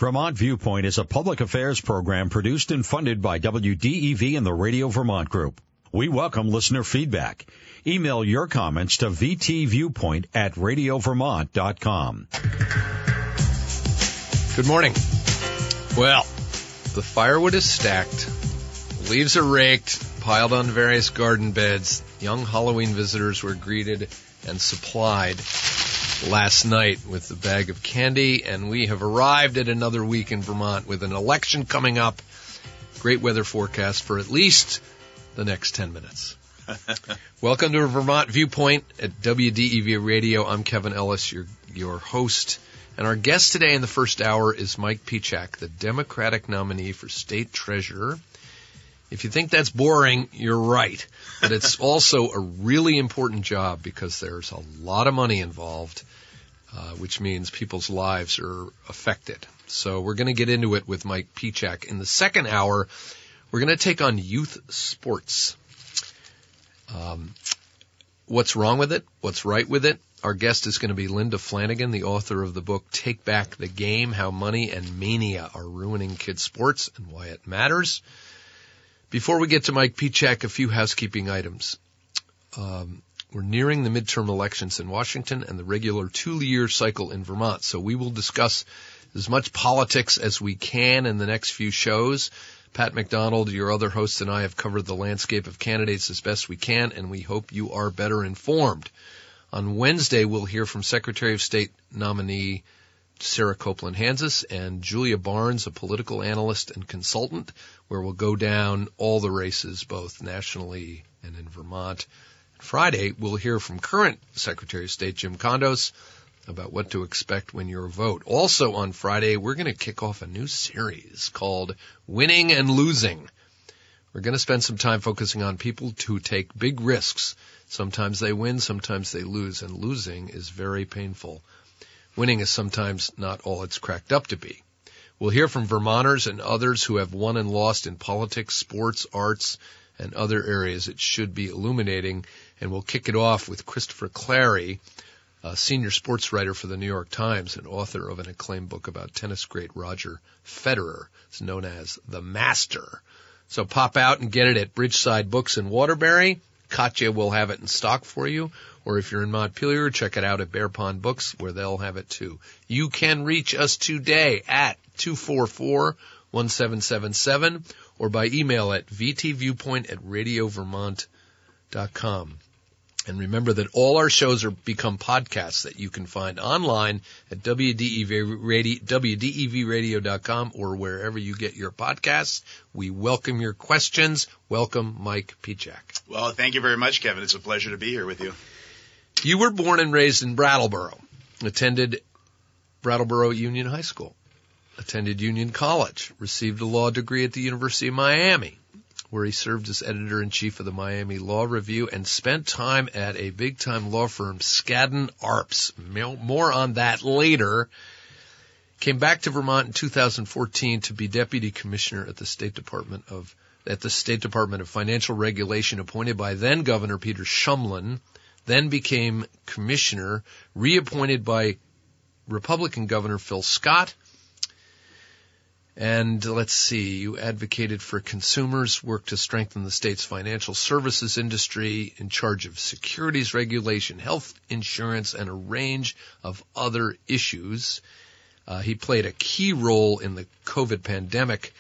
Vermont Viewpoint is a public affairs program produced and funded by WDEV and the Radio Vermont Group. We welcome listener feedback. Email your comments to vtviewpoint@radiovermont.com. Good morning. Well, the firewood is stacked, leaves are raked, piled on various garden beds. Young Halloween visitors were greeted and supplied last night with a bag of candy, and we have arrived at another week in Vermont with an election coming up. Great weather forecast for at least the next 10 minutes. Welcome to Vermont Viewpoint at WDEV Radio. I'm Kevin Ellis, your host. And our guest today in the first hour is Mike Pieciak, the Democratic nominee for state treasurer. If you think that's boring, you're right. But it's also a really important job because there's a lot of money involved, which means people's lives are affected. So we're going to get into it with Mike Pieciak. In the second hour, we're going to take on youth sports. What's wrong with it? What's right with it? Our guest is going to be Linda Flanagan, the author of the book Take Back the Game, How Money and Mania Are Ruining Kids' Sports and Why It Matters. Before we get to Mike Pieciak, a few housekeeping items. We're nearing the midterm elections in Washington and the regular 2-year cycle in Vermont, so we will discuss as much politics as we can in the next few shows. Pat McDonald, your other host, and I have covered the landscape of candidates as best we can, and we hope you are better informed. On Wednesday, we'll hear from Secretary of State nominee Sarah Copeland-Hanzas and Julia Barnes, a political analyst and consultant, where we'll go down all the races, both nationally and in Vermont. Friday, we'll hear from current Secretary of State Jim Kondos about what to expect when you vote. Also on Friday, we're going to kick off a new series called Winning and Losing. We're going to spend some time focusing on people who take big risks. Sometimes they win, sometimes they lose, and losing is very painful. Winning is sometimes not all it's cracked up to be. We'll hear from Vermonters and others who have won and lost in politics, sports, arts, and other areas. It should be illuminating, and we'll kick it off with Christopher Clarey, a senior sports writer for the New York Times and author of an acclaimed book about tennis great Roger Federer. It's known as The Master. So pop out and get it at Bridgeside Books in Waterbury. Katya will have it in stock for you. Or if you're in Montpelier, check it out at Bear Pond Books, where they'll have it too. You can reach us today at 244-1777 or by email at vtviewpoint@radiovermont.com. And remember that all our shows become podcasts that you can find online at WDEVradio.com or wherever you get your podcasts. We welcome your questions. Welcome, Mike Pieciak. Well, thank you very much, Kevin. It's a pleasure to be here with you. You were born and raised in Brattleboro, attended Brattleboro Union High School, attended Union College, received a law degree at the University of Miami, where he served as editor-in-chief of the Miami Law Review and spent time at a big-time law firm, Skadden Arps. More on that later. Came back to Vermont in 2014 to be deputy commissioner at the State Department of Financial Regulation, appointed by then Governor Peter Shumlin, then became commissioner, reappointed by Republican Governor Phil Scott. And let's see, you advocated for consumers, worked to strengthen the state's financial services industry, in charge of securities regulation, health insurance, and a range of other issues. He played a key role in the COVID pandemic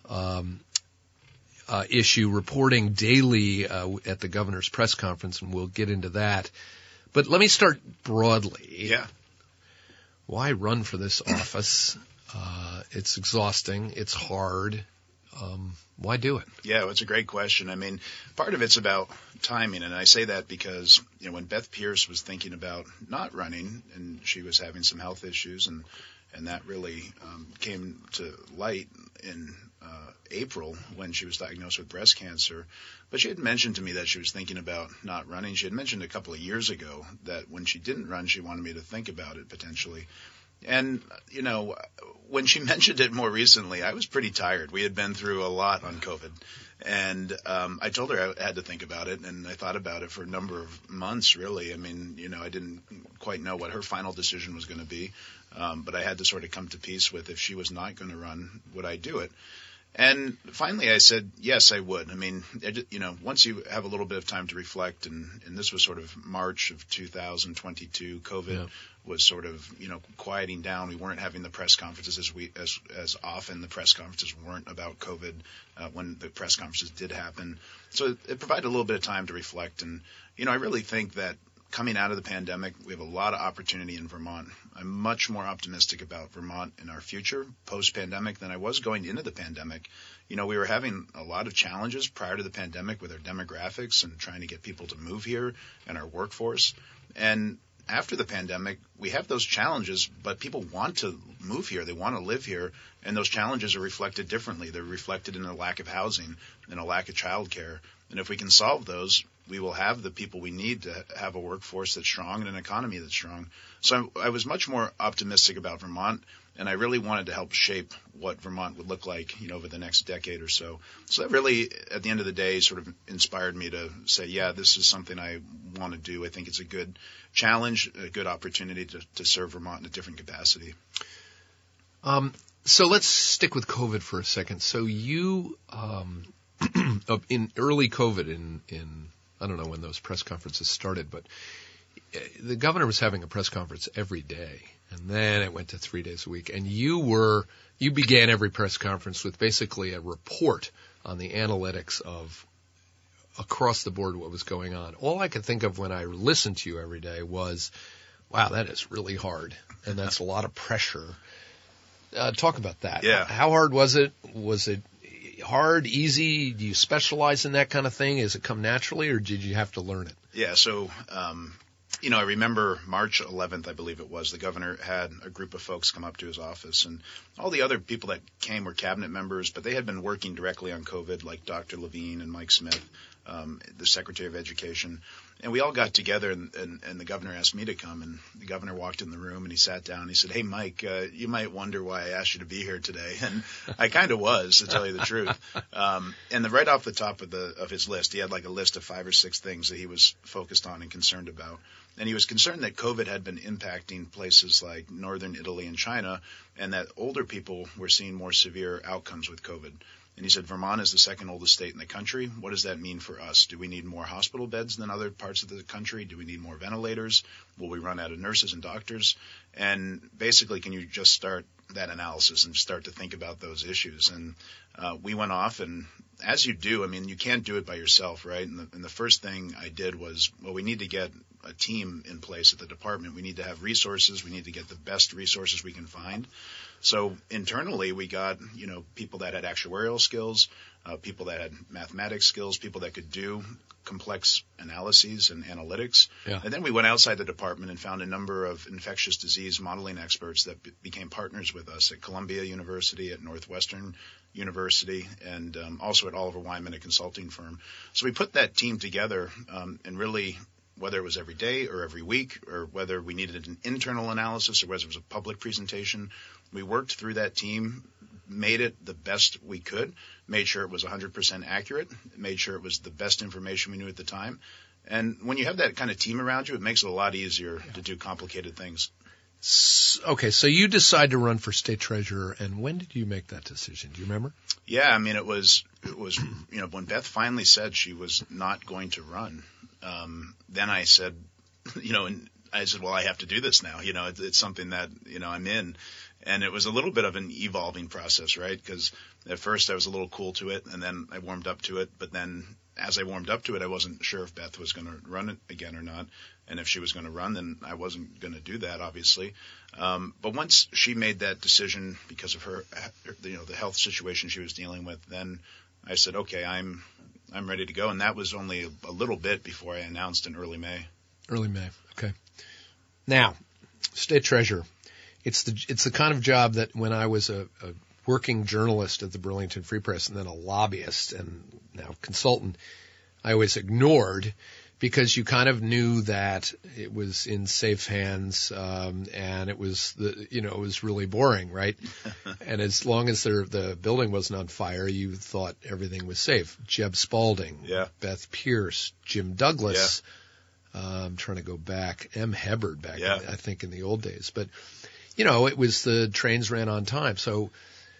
issue, reporting daily at the governor's press conference, and we'll get into that. But let me start broadly. Yeah. Why run for this office? It's exhausting. It's hard. Why do it? Yeah, well, it's a great question. I mean, part of it's about timing, and I say that because, when Beth Pierce was thinking about not running, and she was having some health issues, and that really came to light in April when she was diagnosed with breast cancer. But she had mentioned to me that she was thinking about not running. She had mentioned a couple of years ago that when she didn't run, she wanted me to think about it potentially. And, when she mentioned it more recently, I was pretty tired. We had been through a lot on COVID. And I told her I had to think about it, and I thought about it for a number of months, really. I mean, I didn't quite know what her final decision was going to be, but I had to sort of come to peace with, if she was not going to run, would I do it? And finally I said, yes, I would. I mean, once you have a little bit of time to reflect, and this was sort of March of 2022, COVID was sort of, quieting down. We weren't having the press conferences as often. The press conferences weren't about COVID when the press conferences did happen. So it provided a little bit of time to reflect. And, I really think that coming out of the pandemic, we have a lot of opportunity in Vermont. I'm much more optimistic about Vermont in our future post-pandemic than I was going into the pandemic. We were having a lot of challenges prior to the pandemic with our demographics and trying to get people to move here and our workforce. And after the pandemic, we have those challenges, but people want to move here. They want to live here, and those challenges are reflected differently. They're reflected in a lack of housing and a lack of childcare. And if we can solve those, we will have the people we need to have a workforce that's strong and an economy that's strong. So I was much more optimistic about Vermont, and I really wanted to help shape what Vermont would look like, over the next decade or so. So that really, at the end of the day, sort of inspired me to say, yeah, this is something I want to do. I think it's a good challenge, a good opportunity to serve Vermont in a different capacity. So let's stick with COVID for a second. So you, in early COVID, in I don't know when those press conferences started, but the governor was having a press conference every day, and then it went to 3 days a week. And you began every press conference with basically a report on the analytics of across the board what was going on. All I could think of when I listened to you every day was, wow, that is really hard, and that's a lot of pressure. Talk about that. Yeah. How hard was it? Was it hard, easy? Do you specialize in that kind of thing? Has it come naturally, or did you have to learn it? Yeah, so, I remember March 11th, I believe it was, the governor had a group of folks come up to his office, and all the other people that came were cabinet members, but they had been working directly on COVID, like Dr. Levine and Mike Smith, the Secretary of Education. And we all got together, and the governor asked me to come, and the governor walked in the room, and he sat down, and he said, hey, Mike, you might wonder why I asked you to be here today. And I kind of was, to tell you the truth. And right off the top of his list, he had like a list of 5 or 6 things that he was focused on and concerned about. And he was concerned that COVID had been impacting places like northern Italy and China, and that older people were seeing more severe outcomes with COVID. And he said, Vermont is the second oldest state in the country. What does that mean for us? Do we need more hospital beds than other parts of the country? Do we need more ventilators? Will we run out of nurses and doctors? And basically, can you just start that analysis and start to think about those issues? And we went off, and as you do, I mean, you can't do it by yourself, right? And the first thing I did was, well, we need to get a team in place at the department. We need to have resources. We need to get the best resources we can find. So internally, we got, people that had actuarial skills, people that had mathematics skills, people that could do complex analyses and analytics. Yeah. And then we went outside the department and found a number of infectious disease modeling experts that became partners with us at Columbia University, at Northwestern University, and also at Oliver Wyman, a consulting firm. So we put that team together and really, whether it was every day or every week, or whether we needed an internal analysis or whether it was a public presentation, we worked through that team, made it the best we could, made sure it was 100% accurate, made sure it was the best information we knew at the time. And when you have that kind of team around you, it makes it a lot easier to do complicated things. Okay, so you decide to run for state treasurer, and when did you make that decision? Do you remember? Yeah, I mean, it was when Beth finally said she was not going to run, then I said, well, I have to do this now. It's something that, I'm in. And it was a little bit of an evolving process, right? Because at first I was a little cool to it, and then I warmed up to it. But then as I warmed up to it, I wasn't sure if Beth was going to run it again or not. And if she was going to run, then I wasn't going to do that, obviously. But once she made that decision because of her, the health situation she was dealing with, then I said, okay, I'm ready to go. And that was only a little bit before I announced in early May. Early May. Okay. Now, state treasurer. It's the kind of job that when I was a working journalist at the Burlington Free Press and then a lobbyist and now consultant, I always ignored because you kind of knew that it was in safe hands, and it was it was really boring, right? And as long as the building wasn't on fire, you thought everything was safe. Jeb Spaulding, Beth Pierce, Jim Douglas. I'm trying to go back. M. Hubbard back, I think, in the old days. But, it was the trains ran on time. So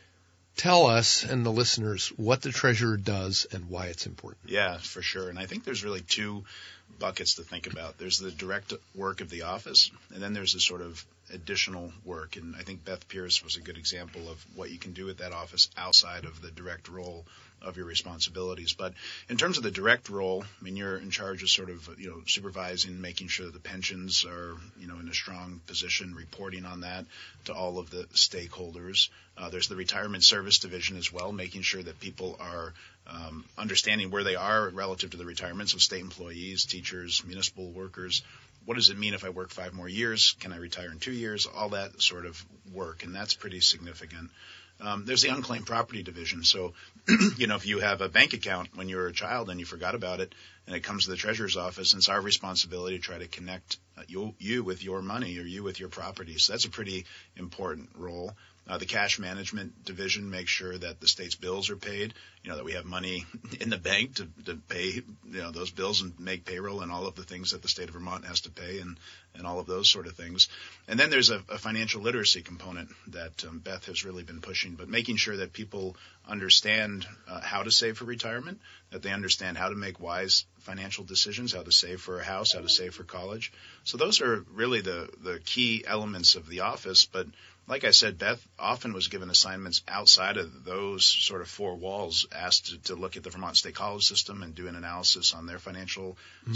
tell us and the listeners what the treasurer does and why it's important. Yeah, for sure. And I think there's really two buckets to think about. There's the direct work of the office, and then there's the sort of additional work. And I think Beth Pierce was a good example of what you can do at that office outside of the direct role of your responsibilities. But in terms of the direct role, I mean, you're in charge of sort of, supervising, making sure that the pensions are, in a strong position, reporting on that to all of the stakeholders. There's the retirement service division as well, making sure that people are understanding where they are relative to the retirement. So state employees, teachers, municipal workers. What does it mean if I work 5 more years? Can I retire in 2 years? All that sort of work, and that's pretty significant. There's the unclaimed property division. So, if you have a bank account when you were a child and you forgot about it and it comes to the treasurer's office, it's our responsibility to try to connect you with your money or you with your property. So that's a pretty important role. The cash management division makes sure that the state's bills are paid, that we have money in the bank to pay, those bills and make payroll and all of the things that the state of Vermont has to pay and all of those sort of things. And then there's a financial literacy component that Beth has really been pushing, but making sure that people understand how to save for retirement, that they understand how to make wise financial decisions, how to save for a house, how to save for college. So those are really the key elements of the office. But like I said, Beth often was given assignments outside of those sort of 4 walls, asked to look at the Vermont State College system and do an analysis on their financial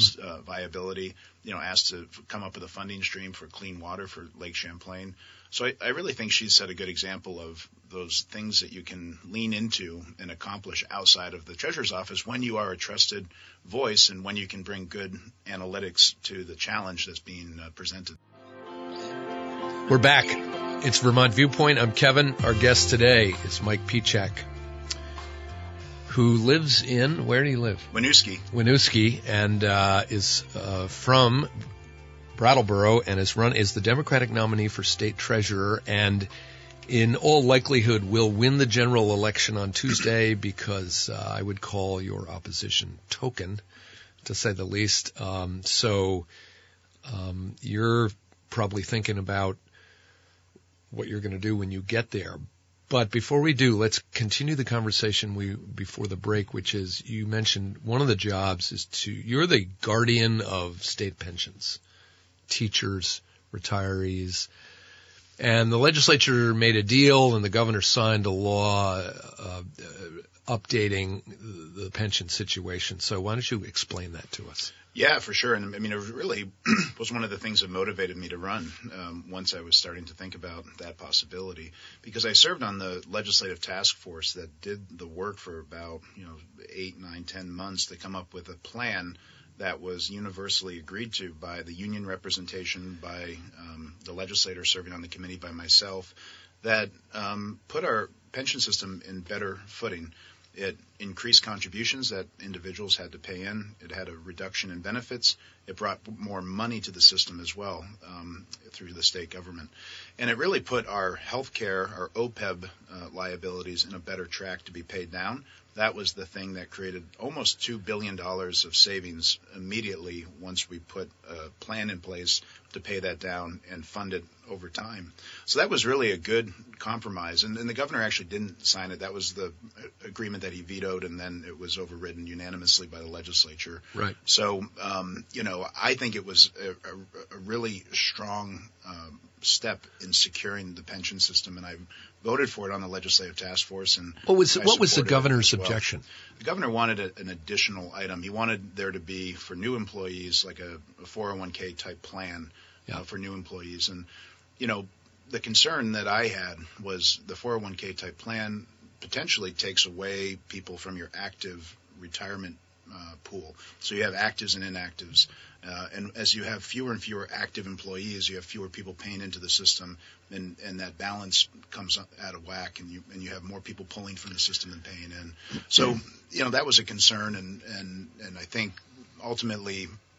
viability, asked to come up with a funding stream for clean water for Lake Champlain. So I really think she's set a good example of those things that you can lean into and accomplish outside of the treasurer's office when you are a trusted voice and when you can bring good analytics to the challenge that's being presented. We're back. It's Vermont Viewpoint. I'm Kevin. Our guest today is Mike Pieciak, who lives in, where do you live? Winooski, and is from Brattleboro and is the Democratic nominee for state treasurer, and in all likelihood will win the general election on Tuesday because I would call your opposition token, to say the least. So you're probably thinking about what you're going to do when you get there. But before we do, let's continue the conversation before the break, which is, you mentioned one of the jobs is you're the guardian of state pensions, teachers, retirees. And the legislature made a deal and the governor signed a law updating the pension situation. So why don't you explain that to us? Yeah, for sure. And I mean, it really was one of the things that motivated me to run once I was starting to think about that possibility, because I served on the legislative task force that did the work for about 8, 9, 10 months to come up with a plan that was universally agreed to by the union representation, by the legislator serving on the committee, by myself, that put our pension system in better footing. It increased contributions that individuals had to pay in. It had a reduction in benefits. It brought more money to the system as well through the state government. And it really put our health care, our OPEB liabilities in a better track to be paid down. That was the thing that created almost $2 billion of savings immediately once we put a plan in place to pay that down and fund it over time. So that was really a good compromise. And the governor actually didn't sign it. That was the agreement that he vetoed, and then it was overridden unanimously by the legislature. Right. So, I think it was a really strong step in securing the pension system, and I voted for it on the legislative task force. And what was the governor's objection? The governor wanted an additional item. He wanted there to be, for new employees, like a 401k type plan for new employees. And, the concern that I had was the 401k type plan potentially takes away people from your active retirement pool. So you have actives and inactives. And as you have fewer and fewer active employees, you have fewer people paying into the system, and that balance comes out of whack, and you have more people pulling from the system than paying in. So, that was a concern, and I think ultimately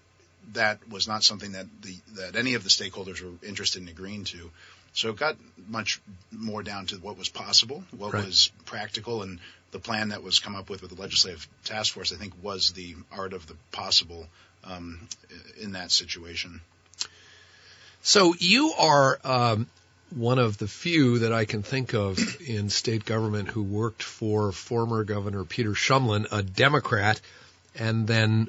that was not something that any of the stakeholders were interested in agreeing to. So it got much more down to what was possible, what was practical, and the plan that was come up with the legislative task force, I think, was the art of the possible in that situation. So you are one of the few that I can think of in state government who worked for former Governor Peter Shumlin, a Democrat, and then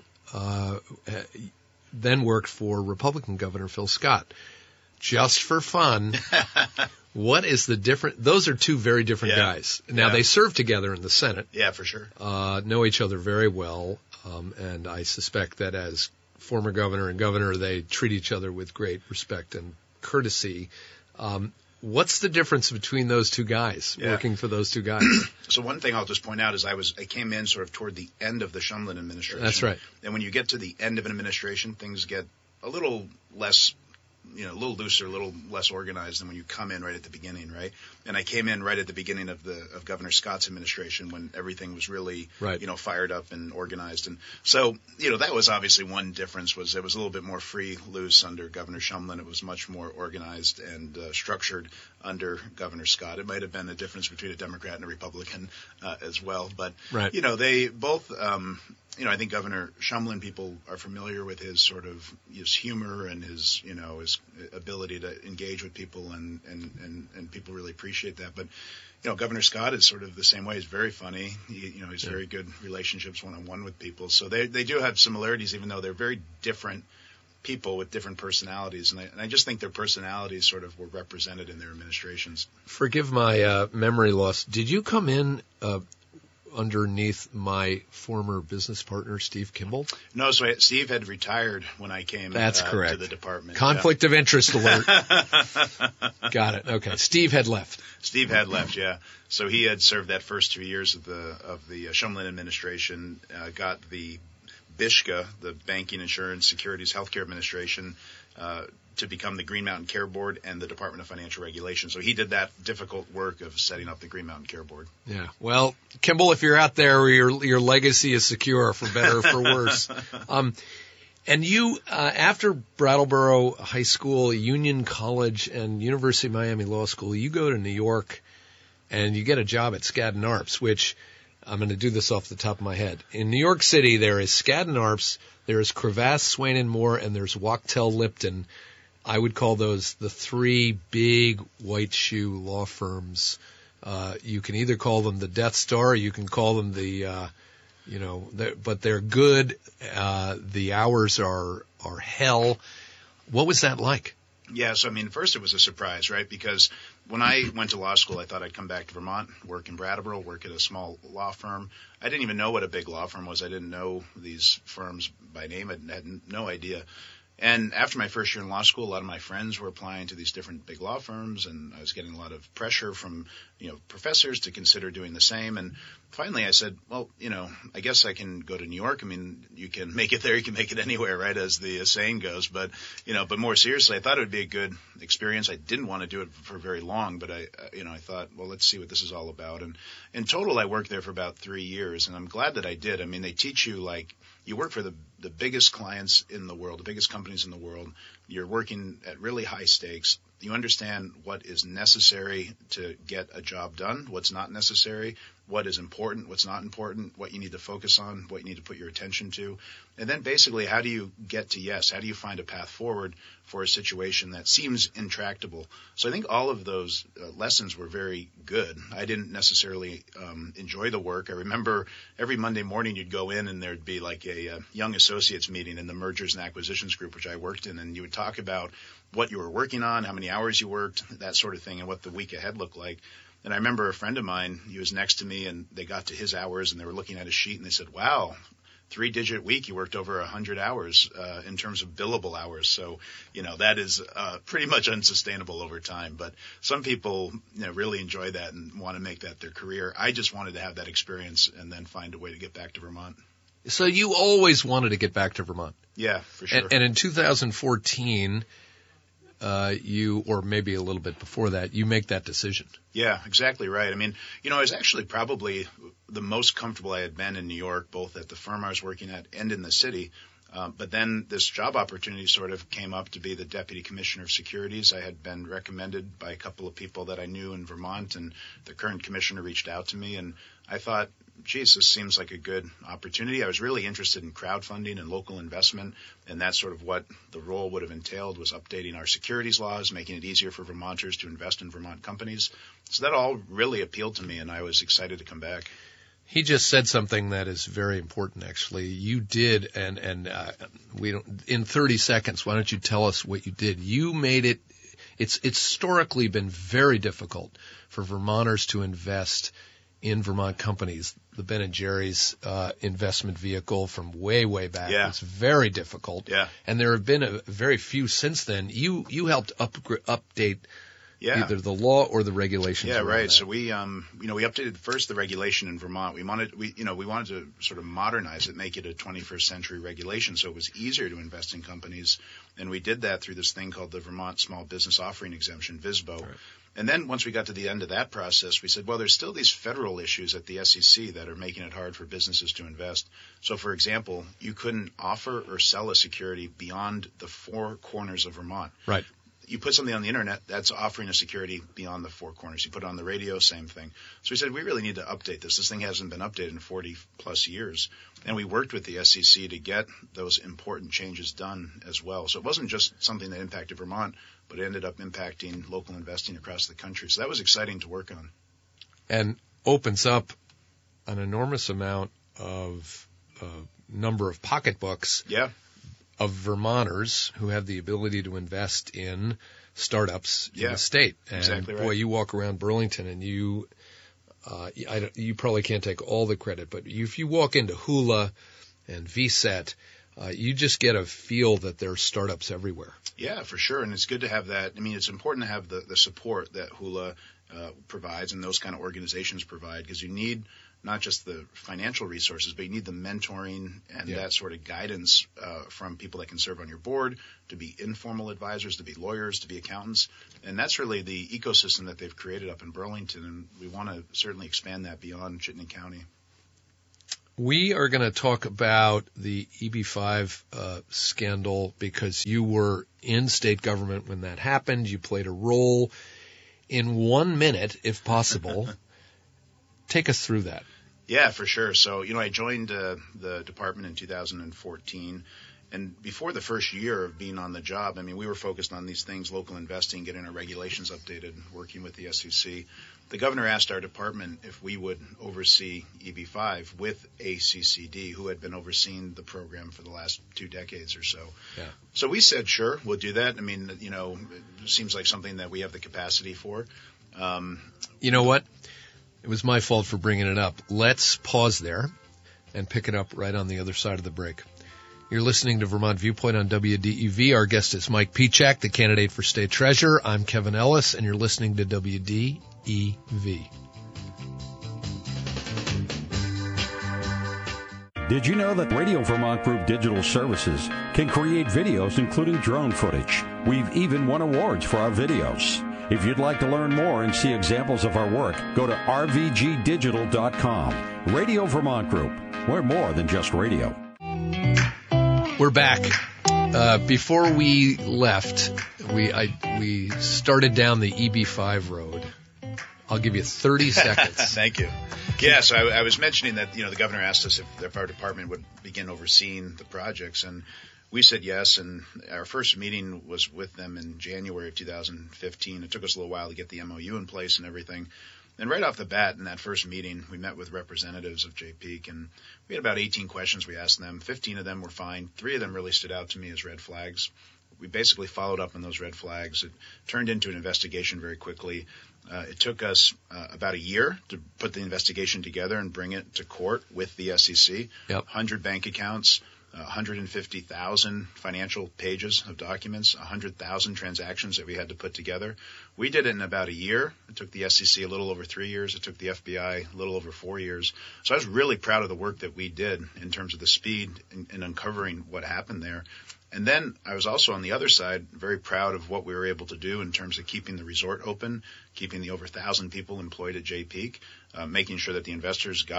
worked for Republican Governor Phil Scott. Just for fun, what is the difference? Those are two very different guys. Now, they serve together in the Senate. Yeah, for sure. Know each other very well, and I suspect that as former governor and governor, they treat each other with great respect and courtesy. What's the difference between those two guys, working for those two guys? So one thing I'll just point out is I came in sort of toward the end of the Shumlin administration. That's right. And when you get to the end of an administration, things get a little less, a little looser, a little less organized than when you come in right at the beginning, right? And I came in right at the beginning of Governor Scott's administration when everything was really, fired up and organized. And so, that was obviously one difference, was it was a little bit more free, loose under Governor Shumlin. It was much more organized and structured under Governor Scott. It might have been a difference between a Democrat and a Republican as well. But, they both, I think Governor Shumlin, people are familiar with his sort of his humor and his ability to engage with people, and people really appreciate that. But, Governor Scott is sort of the same way. He's very funny. He's very good relationships one-on-one with people. So they do have similarities, even though they're very different people with different personalities. And I just think their personalities sort of were represented in their administrations. Forgive my memory loss. Did you come in underneath my former business partner, Steve Kimball? No, so Steve had retired when I came to the department. Conflict of interest alert. Got it. Okay. Steve had left. Steve had left, yeah. So he had served that first 2 years of the Shumlin administration, got the BISHCA, the Banking, Insurance, Securities, Healthcare Administration, to become the Green Mountain Care Board and the Department of Financial Regulation. So he did that difficult work of setting up the Green Mountain Care Board. Yeah. Well, Kimball, if you're out there, your legacy is secure, for better or for worse. And you, after Brattleboro High School, Union College, and University of Miami Law School, you go to New York and you get a job at Skadden Arps, which I'm going to do this off the top of my head. In New York City, there is Skadden Arps, there is Cravath, Swaine & Moore, and there's Wachtell Lipton. I would call those the three big white shoe law firms. You can either call them the Death Star, or you can call them but they're good. The hours are hell. What was that like? Yeah, so first it was a surprise, right? Because when I went to law school, I thought I'd come back to Vermont, work in Brattleboro, work at a small law firm. I didn't even know what a big law firm was. I didn't know these firms by name. I had no idea. And after my first year in law school, a lot of my friends were applying to these different big law firms, and I was getting a lot of pressure from, professors to consider doing the same. And finally I said, well, I guess I can go to New York. You can make it there, you can make it anywhere, right, as the saying goes. But, but more seriously, I thought it would be a good experience. I didn't want to do it for very long, but I thought, well, let's see what this is all about. And in total, I worked there for about 3 years, and I'm glad that I did. They teach you, you work for the biggest clients in the world, the biggest companies in the world. You're working at really high stakes. You understand what is necessary to get a job done, what's not necessary, what is important, what's not important, what you need to focus on, what you need to put your attention to. And then basically, how do you get to yes? How do you find a path forward for a situation that seems intractable? So I think all of those lessons were very good. I didn't necessarily enjoy the work. I remember every Monday morning you'd go in and there'd be like a young associates meeting in the mergers and acquisitions group, which I worked in, and you would talk about what you were working on, how many hours you worked, that sort of thing, and what the week ahead looked like. And I remember a friend of mine, he was next to me, and they got to his hours, and they were looking at his sheet, and they said, wow, 3-digit week, you worked over 100 hours in terms of billable hours. So, that is pretty much unsustainable over time. But some people really enjoy that and want to make that their career. I just wanted to have that experience and then find a way to get back to Vermont. So you always wanted to get back to Vermont? Yeah, for sure. And in 2014... or maybe a little bit before that, you make that decision. Yeah, exactly right. I was actually probably the most comfortable I had been in New York, both at the firm I was working at and in the city. But then this job opportunity sort of came up to be the Deputy Commissioner of Securities. I had been recommended by a couple of people that I knew in Vermont, and the current commissioner reached out to me, and I thought, geez, this seems like a good opportunity. I was really interested in crowdfunding and local investment, and that's sort of what the role would have entailed, was updating our securities laws, making it easier for Vermonters to invest in Vermont companies. So that all really appealed to me, and I was excited to come back. He just said something that is very important, actually. You did, and we don't, in 30 seconds, why don't you tell us what you did? You made it, it's historically been very difficult for Vermonters to invest in Vermont companies. The Ben & Jerry's investment vehicle from way back was very difficult. Yeah. And there have been a very few since then. You helped update either the law or the regulations. Yeah, right. That. So we updated first the regulation in Vermont. We wanted to sort of modernize it, make it a 21st century regulation, so it was easier to invest in companies. And we did that through this thing called the Vermont Small Business Offering Exemption, VSBO. Right. And then once we got to the end of that process, we said, well, there's still these federal issues at the SEC that are making it hard for businesses to invest. So, for example, you couldn't offer or sell a security beyond the four corners of Vermont. Right. You put something on the internet, that's offering a security beyond the four corners. You put it on the radio, same thing. So we said, we really need to update this. This thing hasn't been updated in 40 plus years. And we worked with the SEC to get those important changes done as well. So it wasn't just something that impacted Vermont, but it ended up impacting local investing across the country. So that was exciting to work on. And opens up an enormous amount of number of pocketbooks. Yeah. Of Vermonters who have the ability to invest in startups in the state. And exactly right. Boy, you walk around Burlington and you probably can't take all the credit, but if you walk into Hula and VSET, you just get a feel that there are startups everywhere. Yeah, for sure. And it's good to have that. I mean, it's important to have the support that Hula provides and those kind of organizations provide, because you need not just the financial resources, but you need the mentoring and that sort of guidance from people that can serve on your board, to be informal advisors, to be lawyers, to be accountants. And that's really the ecosystem that they've created up in Burlington, and we want to certainly expand that beyond Chittenden County. We are going to talk about the EB-5 scandal because you were in state government when that happened. You played a role. In 1 minute, if possible, take us through that. Yeah, for sure. So, I joined the department in 2014. And before the first year of being on the job, we were focused on these things, local investing, getting our regulations updated, working with the SEC. The governor asked our department if we would oversee EB-5 with ACCD, who had been overseeing the program for the last 2 decades or so. Yeah. So we said, sure, we'll do that. It seems like something that we have the capacity for. You know what? It was my fault for bringing it up. Let's pause there and pick it up right on the other side of the break. You're listening to Vermont Viewpoint on WDEV. Our guest is Mike Pieciak, the candidate for state treasurer. I'm Kevin Ellis, and you're listening to WDEV. Did you know that Radio Vermont Group Digital Services can create videos including drone footage? We've even won awards for our videos. If you'd like to learn more and see examples of our work, go to rvgdigital.com. Radio Vermont Group. We're more than just radio. We're back. Before we left, we started down the EB-5 road. I'll give you 30 seconds. Thank you. Yeah, so I was mentioning that, the governor asked us if our department would begin overseeing the projects, and we said yes, and our first meeting was with them in January of 2015. It took us a little while to get the MOU in place and everything. And right off the bat in that first meeting, we met with representatives of JPEAK, and we had about 18 questions we asked them. 15 of them were fine. 3 of them really stood out to me as red flags. We basically followed up on those red flags. It turned into an investigation very quickly. It took us about a year to put the investigation together and bring it to court with the SEC. 100 bank accounts, 150,000 financial pages of documents, 100,000 transactions that we had to put together. We did it in about a year. It took the SEC a little over 3 years. It took the FBI a little over 4 years. So I was really proud of the work that we did in terms of the speed in uncovering what happened there. And then I was also on the other side very proud of what we were able to do in terms of keeping the resort open, keeping the over 1,000 people employed at JPEAK, making sure that the investors got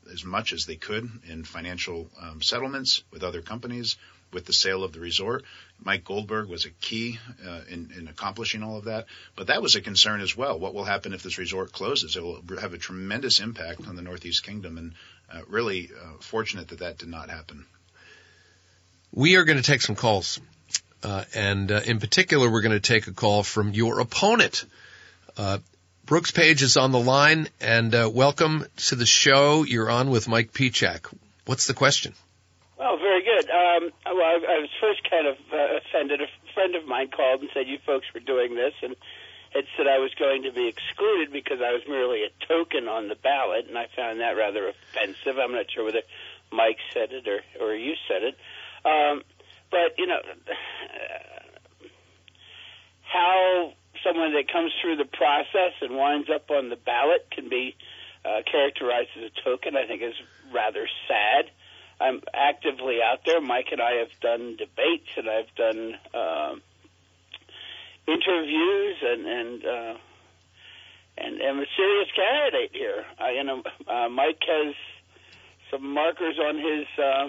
as much as they could in financial settlements with other companies, with the sale of the resort. Mike Goldberg was a key in accomplishing all of that. But that was a concern as well. What will happen if this resort closes? It will have a tremendous impact on the Northeast Kingdom, and really fortunate that did not happen. We are going to take some calls, and in particular, we're going to take a call from your opponent. Brooks Page is on the line, and welcome to the show. You're on with Mike Pichak. What's the question? Oh, very good. I was first kind of offended. A friend of mine called and said you folks were doing this, and had said I was going to be excluded because I was merely a token on the ballot, and I found that rather offensive. I'm not sure whether Mike said it or you said it. But, how someone that comes through the process and winds up on the ballot can be characterized as a token, I think is rather sad. I'm actively out there. Mike and I have done debates, and I've done interviews, and am a serious candidate here. Mike has some markers on his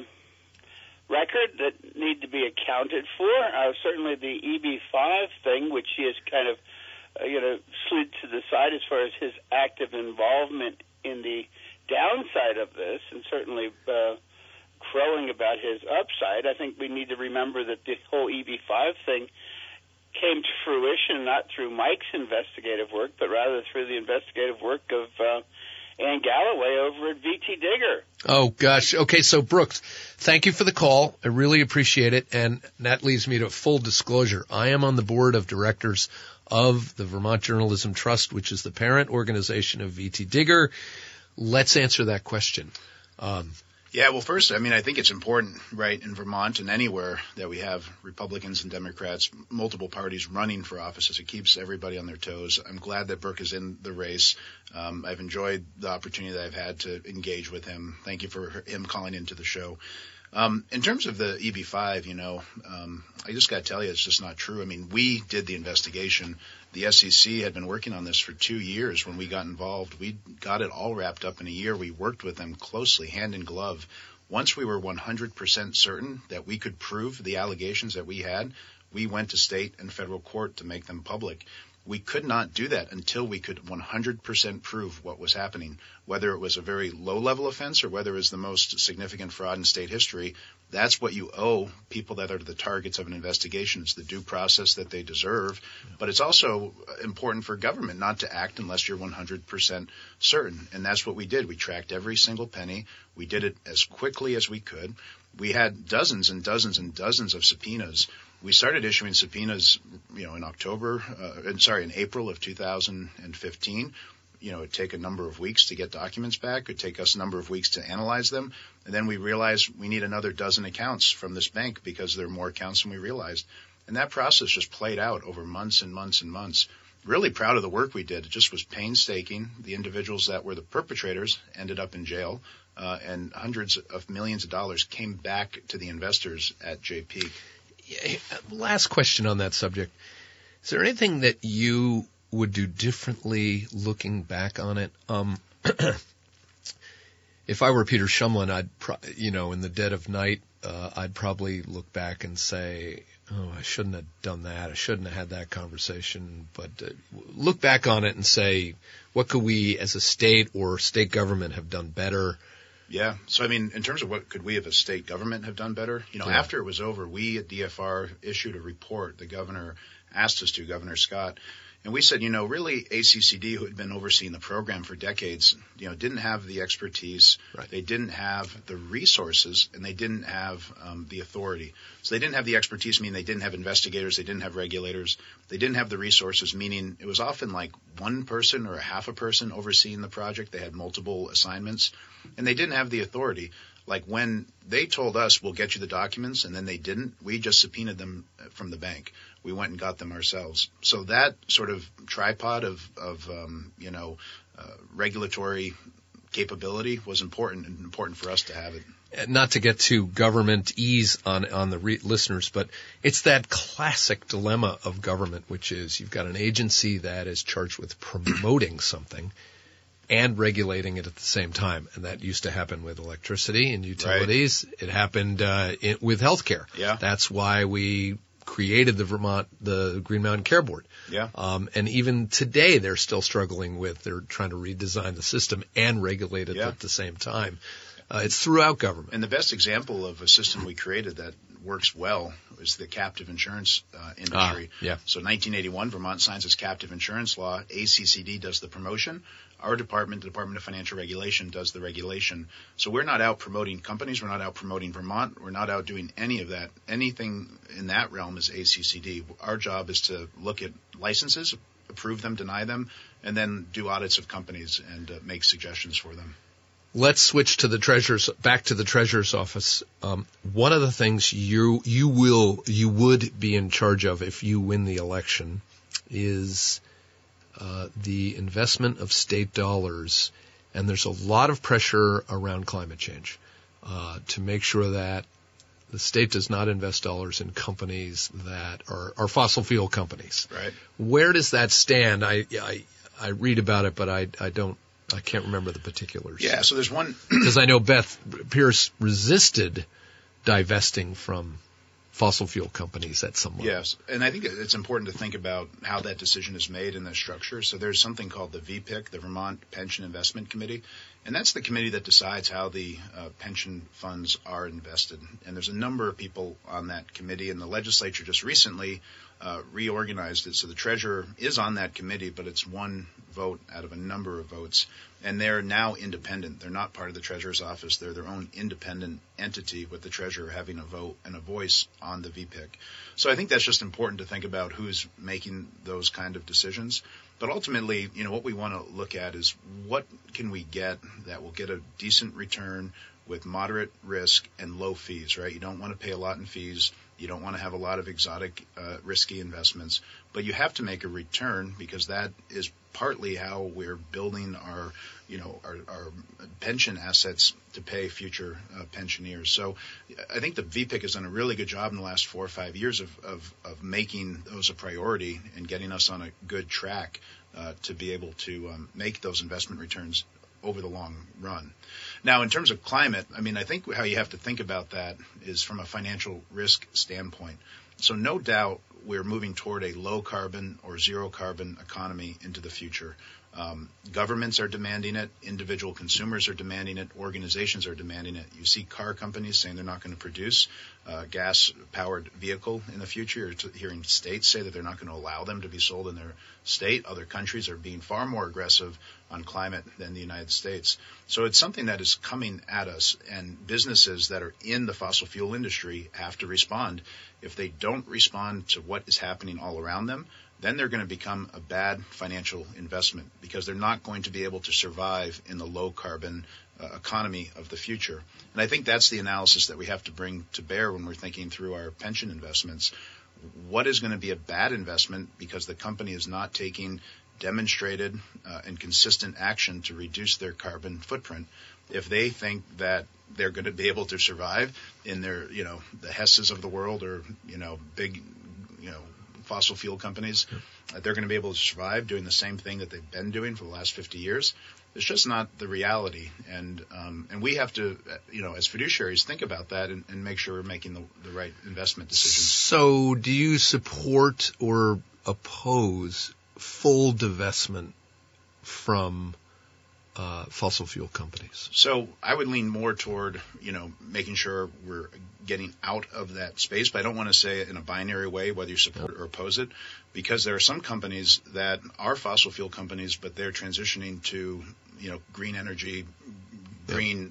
record that need to be accounted for. Certainly the EB-5 thing, which he has kind of slid to the side as far as his active involvement in the downside of this, and certainly crowing about his upside. I think we need to remember that the whole EB-5 thing came to fruition not through Mike's investigative work, but rather through the investigative work of Ann Galloway over at VT Digger. Oh, gosh. Okay, so Brooks, thank you for the call. I really appreciate it, and that leads me to full disclosure. I am on the board of directors of the Vermont Journalism Trust, which is the parent organization of VT Digger. Let's answer that question. Yeah, well, first, I think it's important, right, in Vermont and anywhere that we have Republicans and Democrats, multiple parties running for offices. It keeps everybody on their toes. I'm glad that Brooke is in the race. I've enjoyed the opportunity that I've had to engage with him. Thank you for him calling into the show. In terms of the EB-5, I just got to tell you, it's just not true. We did the investigation. The SEC had been working on this for 2 years when we got involved. We got it all wrapped up in a year. We worked with them closely, hand in glove. Once we were 100% certain that we could prove the allegations that we had, we went to state and federal court to make them public. We could not do that until we could 100% prove what was happening, whether it was a very low-level offense or whether it was the most significant fraud in state history. That's what you owe people that are the targets of an investigation. It's the due process that they deserve. But it's also important for government not to act unless you're 100% certain. And that's what we did. We tracked every single penny. We did it as quickly as we could. We had dozens and dozens and dozens of subpoenas. We started issuing subpoenas, in April of 2015. It'd take a number of weeks to get documents back. It'd take us a number of weeks to analyze them. And then we realized we need another dozen accounts from this bank because there are more accounts than we realized. And that process just played out over months and months and months. Really proud of the work we did. It just was painstaking. The individuals that were the perpetrators ended up in jail, and hundreds of millions of dollars came back to the investors at JP. Last question on that subject. Is there anything that you would do differently looking back on it? If I were Peter Shumlin, I'd, in the dead of night, I'd probably look back and say, oh, I shouldn't have done that. I shouldn't have had that conversation. But look back on it and say, what could we as a state or state government have done better? Yeah. So, in terms of what could we as a state government have done better, after it was over, we at DFR issued a report. The governor asked us to, Governor Scott. And we said, really ACCD, who had been overseeing the program for decades, didn't have the expertise. Right. They didn't have the resources, and they didn't have the authority. So they didn't have the expertise, meaning they didn't have investigators. They didn't have regulators. They didn't have the resources, meaning it was often like one person or a half a person overseeing the project. They had multiple assignments. And they didn't have the authority. Like when they told us, we'll get you the documents, and then they didn't, we just subpoenaed them from the bank. We went and got them ourselves. So that sort of tripod of regulatory capability was important for us to have it. Not to get to government ease on the listeners, but it's that classic dilemma of government, which is you've got an agency that is charged with promoting something, and regulating it at the same time. And that used to happen with electricity and utilities. Right. It happened with healthcare. Yeah. That's why we created the Green Mountain Care Board. Yeah. And even today they're still struggling they're trying to redesign the system and regulate it at the same time. It's throughout government. And the best example of a system we created that works well is the captive insurance industry. Yeah. So 1981, Vermont signs its captive insurance law. ACCD does the promotion. Our department, the Department of Financial Regulation, does the regulation. So we're not out promoting companies. We're not out promoting Vermont. We're not out doing any of that. Anything in that realm is ACCD. Our job is to look at licenses, approve them, deny them, and then do audits of companies and make suggestions for them. Let's switch to back to the Treasurer's office. One of the things you would be in charge of if you win the election is the investment of state dollars, and there's a lot of pressure around climate change to make sure that the state does not invest dollars in companies that are fossil fuel companies. Right. Where does that stand? I read about it, but I can't remember the particulars. Yeah, so there's one because I know Beth Pierce resisted divesting from fossil fuel companies at some level. Yes, and I think it's important to think about how that decision is made in the structure. So there's something called the VPIC, the Vermont Pension Investment Committee, and that's the committee that decides how the pension funds are invested. And there's a number of people on that committee, and the legislature just recently reorganized it. So the treasurer is on that committee, but it's one vote out of a number of votes. And they're now independent. They're not part of the treasurer's office. They're their own independent entity with the treasurer having a vote and a voice on the VPIC. So I think that's just important to think about who's making those kind of decisions. But ultimately, what we want to look at is what can we get that will get a decent return with moderate risk and low fees, right? You don't want to pay a lot in fees. You don't want to have a lot of exotic, risky investments, but you have to make a return because that is partly how we're building our pension assets to pay future pensioners. So I think the VPIC has done a really good job in the last 4 or 5 years of making those a priority and getting us on a good track to be able to make those investment returns over the long run. Now, in terms of climate, I think how you have to think about that is from a financial risk standpoint. So no doubt we're moving toward a low carbon or zero carbon economy into the future. Governments are demanding it. Individual consumers are demanding it. Organizations are demanding it. You see car companies saying they're not going to produce gas-powered vehicle in the future. You're hearing states say that they're not going to allow them to be sold in their state. Other countries are being far more aggressive on climate than the United States. So it's something that is coming at us, and businesses that are in the fossil fuel industry have to respond. If they don't respond to what is happening all around them, then they're going to become a bad financial investment because they're not going to be able to survive in the low-carbon economy of the future. And I think that's the analysis that we have to bring to bear when we're thinking through our pension investments. What is going to be a bad investment because the company is not taking demonstrated and consistent action to reduce their carbon footprint? If they think that they're going to be able to survive in their, the Hesses of the world or, big, fossil fuel companies, they're going to be able to survive doing the same thing that they've been doing for the last 50 years. It's just not the reality. And we have to, as fiduciaries, think about that and make sure we're making the right investment decisions. So do you support or oppose full divestment from fossil fuel companies? So I would lean more toward, making sure we're getting out of that space. But I don't want to say it in a binary way, whether you support or oppose it, because there are some companies that are fossil fuel companies, but they're transitioning to, green energy, green,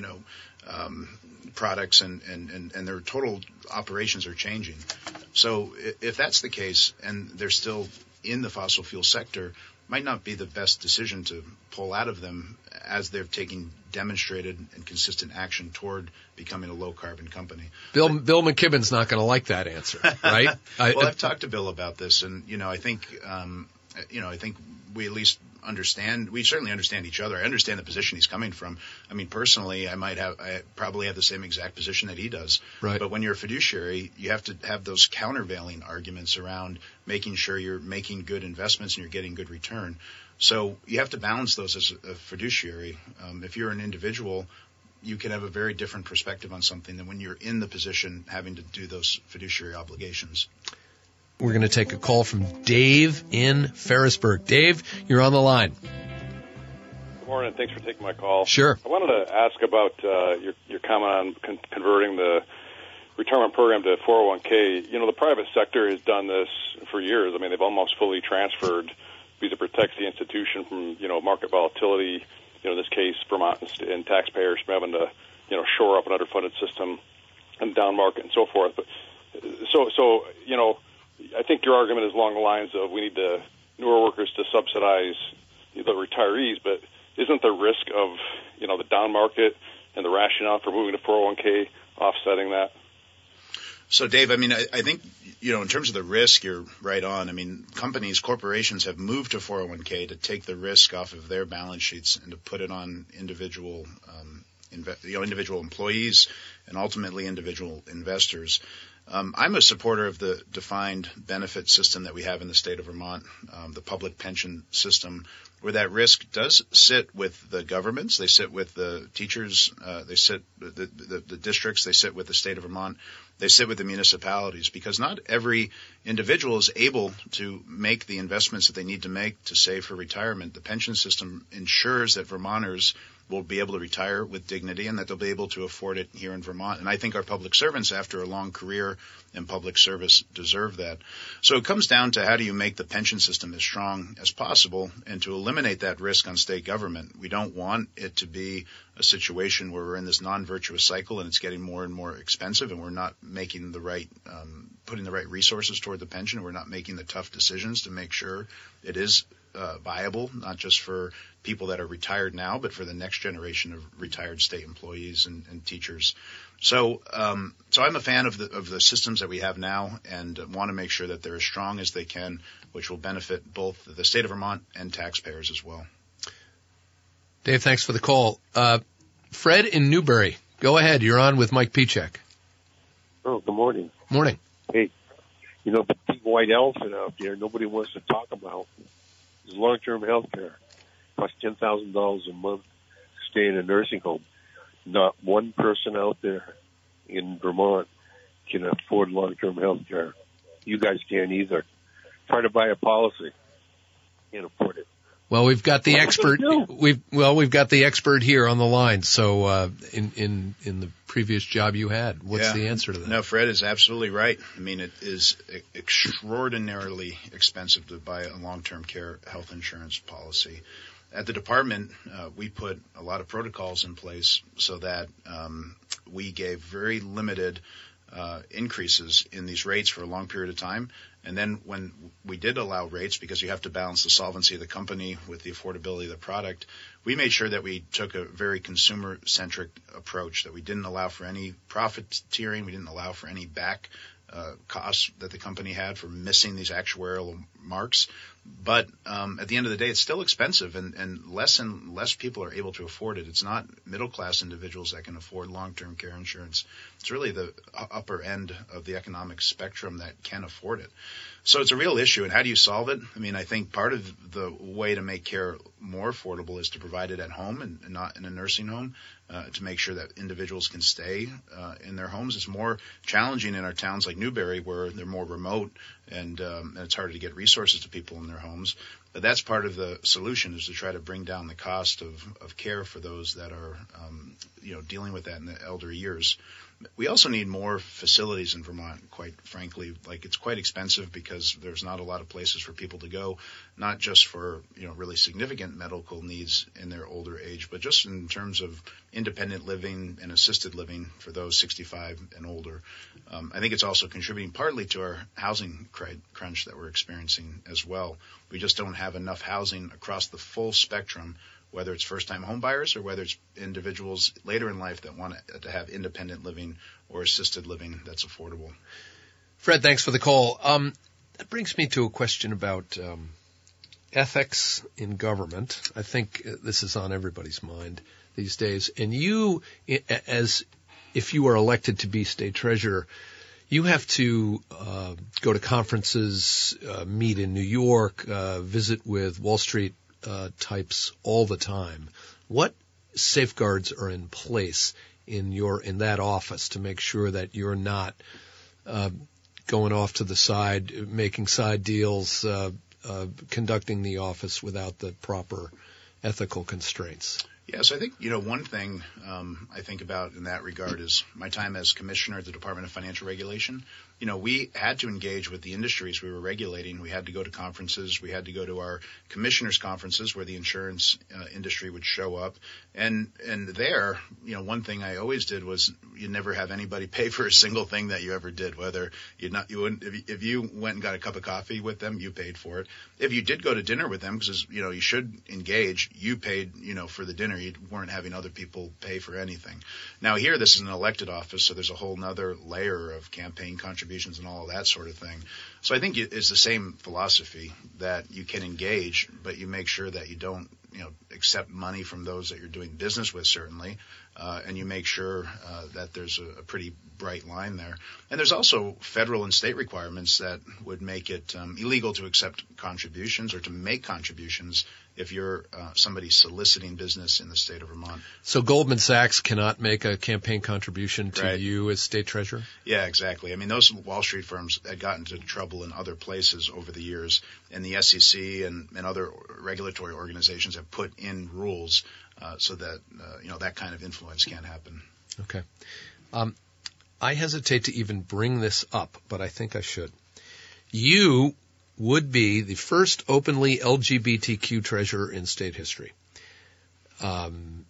products, and their total operations are changing. So if that's the case, and they're still in the fossil fuel sector, might not be the best decision to pull out of them as they're taking demonstrated and consistent action toward becoming a low-carbon company. Bill McKibben's not going to like that answer, right? I've talked to Bill about this, and I think we at least understand. We certainly understand each other. I understand the position he's coming from. Personally, I probably have the same exact position that he does. Right. But when you're a fiduciary, you have to have those countervailing arguments around making sure you're making good investments and you're getting good return. So you have to balance those as a fiduciary. If you're an individual, you can have a very different perspective on something than when you're in the position having to do those fiduciary obligations. We're going to take a call from Dave in Ferrisburg. Dave, you're on the line. Good morning. Thanks for taking my call. Sure. I wanted to ask about your comment on converting the retirement program to 401k. You know, the private sector has done this for years. I mean, they've almost fully transferred because it protects the institution from, market volatility. In this case, Vermont and taxpayers from having to, shore up an underfunded system and down market and so forth. But so I think your argument is along the lines of we need the newer workers to subsidize the retirees, but isn't the risk of, the down market and the rationale for moving to 401k offsetting that? So, Dave, I mean, I think, in terms of the risk, you're right on. I mean, corporations have moved to 401k to take the risk off of their balance sheets and to put it on individual employees and ultimately individual investors. I'm a supporter of the defined benefit system that we have in the state of Vermont, the public pension system, where that risk does sit with the governments. They sit with the teachers. They sit the districts. They sit with the state of Vermont. They sit with the municipalities, because not every individual is able to make the investments that they need to make to save for retirement. The pension system ensures that Vermonters will be able to retire with dignity and that they'll be able to afford it here in Vermont. And I think our public servants, after a long career in public service, deserve that. So it comes down to how do you make the pension system as strong as possible and to eliminate that risk on state government. We don't want it to be a situation where we're in this non-virtuous cycle and it's getting more and more expensive and we're not making the right, putting the right resources toward the pension. We're not making the tough decisions to make sure it is viable, not just for people that are retired now, but for the next generation of retired state employees and teachers. So I'm a fan of the systems that we have now and want to make sure that they're as strong as they can, which will benefit both the state of Vermont and taxpayers as well. Dave, thanks for the call. Fred in Newbury, go ahead. You're on with Mike Pichek. Oh, good morning. Morning. Hey, the big white elephant out there nobody wants to talk about is long-term health care. Costs $10,000 a month to stay in a nursing home. Not one person out there in Vermont can afford long-term health care. You guys can't either. Try to buy a policy. Can't afford it. Well, we've got the expert. We've got the expert here on the line. So, in the previous job you had, what's the answer to that? No, Fred is absolutely right. I mean, it is extraordinarily expensive to buy a long-term care health insurance policy. At the department, we put a lot of protocols in place so that we gave very limited increases in these rates for a long period of time. And then when we did allow rates, because you have to balance the solvency of the company with the affordability of the product, we made sure that we took a very consumer-centric approach, that we didn't allow for any profiteering, we didn't allow for any back costs that the company had for missing these actuarial marks. But at the end of the day, it's still expensive, and less people are able to afford it. It's not middle-class individuals that can afford long-term care insurance. It's really the upper end of the economic spectrum that can afford it. So it's a real issue, and how do you solve it? I mean, I think part of the way to make care more affordable is to provide it at home and not in a nursing home, to make sure that individuals can stay in their homes. It's more challenging in our towns like Newbury, where they're more remote and it's harder to get resources to people in their homes. But that's part of the solution, is to try to bring down the cost of care for those that are dealing with that in the elder years. We also need more facilities in Vermont, quite frankly. Like, it's quite expensive because there's not a lot of places for people to go, not just for, really significant medical needs in their older age, but just in terms of independent living and assisted living for those 65 and older. I think it's also contributing partly to our housing crunch that we're experiencing as well. We just don't have enough housing across the full spectrum, whether it's first-time home buyers or whether it's individuals later in life that want to have independent living or assisted living that's affordable. Fred, thanks for the call. That brings me to a question about ethics in government. I think this is on everybody's mind these days. And you, as if you are elected to be state treasurer, you have to go to conferences, meet in New York, visit with Wall Street types all the time. What safeguards are in place in that office to make sure that you're not going off to the side, making side deals, conducting the office without the proper ethical constraints? Yes, I think, one thing I think about in that regard is my time as commissioner at the Department of Financial Regulation. We had to engage with the industries we were regulating. We had to go to conferences. We had to go to our commissioners' conferences where the insurance industry would show up. And there, one thing I always did was you never have anybody pay for a single thing that you ever did. Whether if you went and got a cup of coffee with them, you paid for it. If you did go to dinner with them, because you should engage, you paid for the dinner. You weren't having other people pay for anything. Now here, this is an elected office, so there's a whole nother layer of campaign contributions and all of that sort of thing. So I think it's the same philosophy that you can engage, but you make sure that you don't, accept money from those that you're doing business with, certainly, and you make sure that there's a pretty bright line there. And there's also federal and state requirements that would make it illegal to accept contributions or to make contributions if you're somebody soliciting business in the state of Vermont. So Goldman Sachs cannot make a campaign contribution to Right. you as state treasurer? Yeah, exactly. I mean, those Wall Street firms had gotten into trouble in other places over the years, and the SEC and other regulatory organizations have put in rules so that, that kind of influence can't happen. Okay. I hesitate to even bring this up, but I think I should. You would be the first openly LGBTQ treasurer in state history. I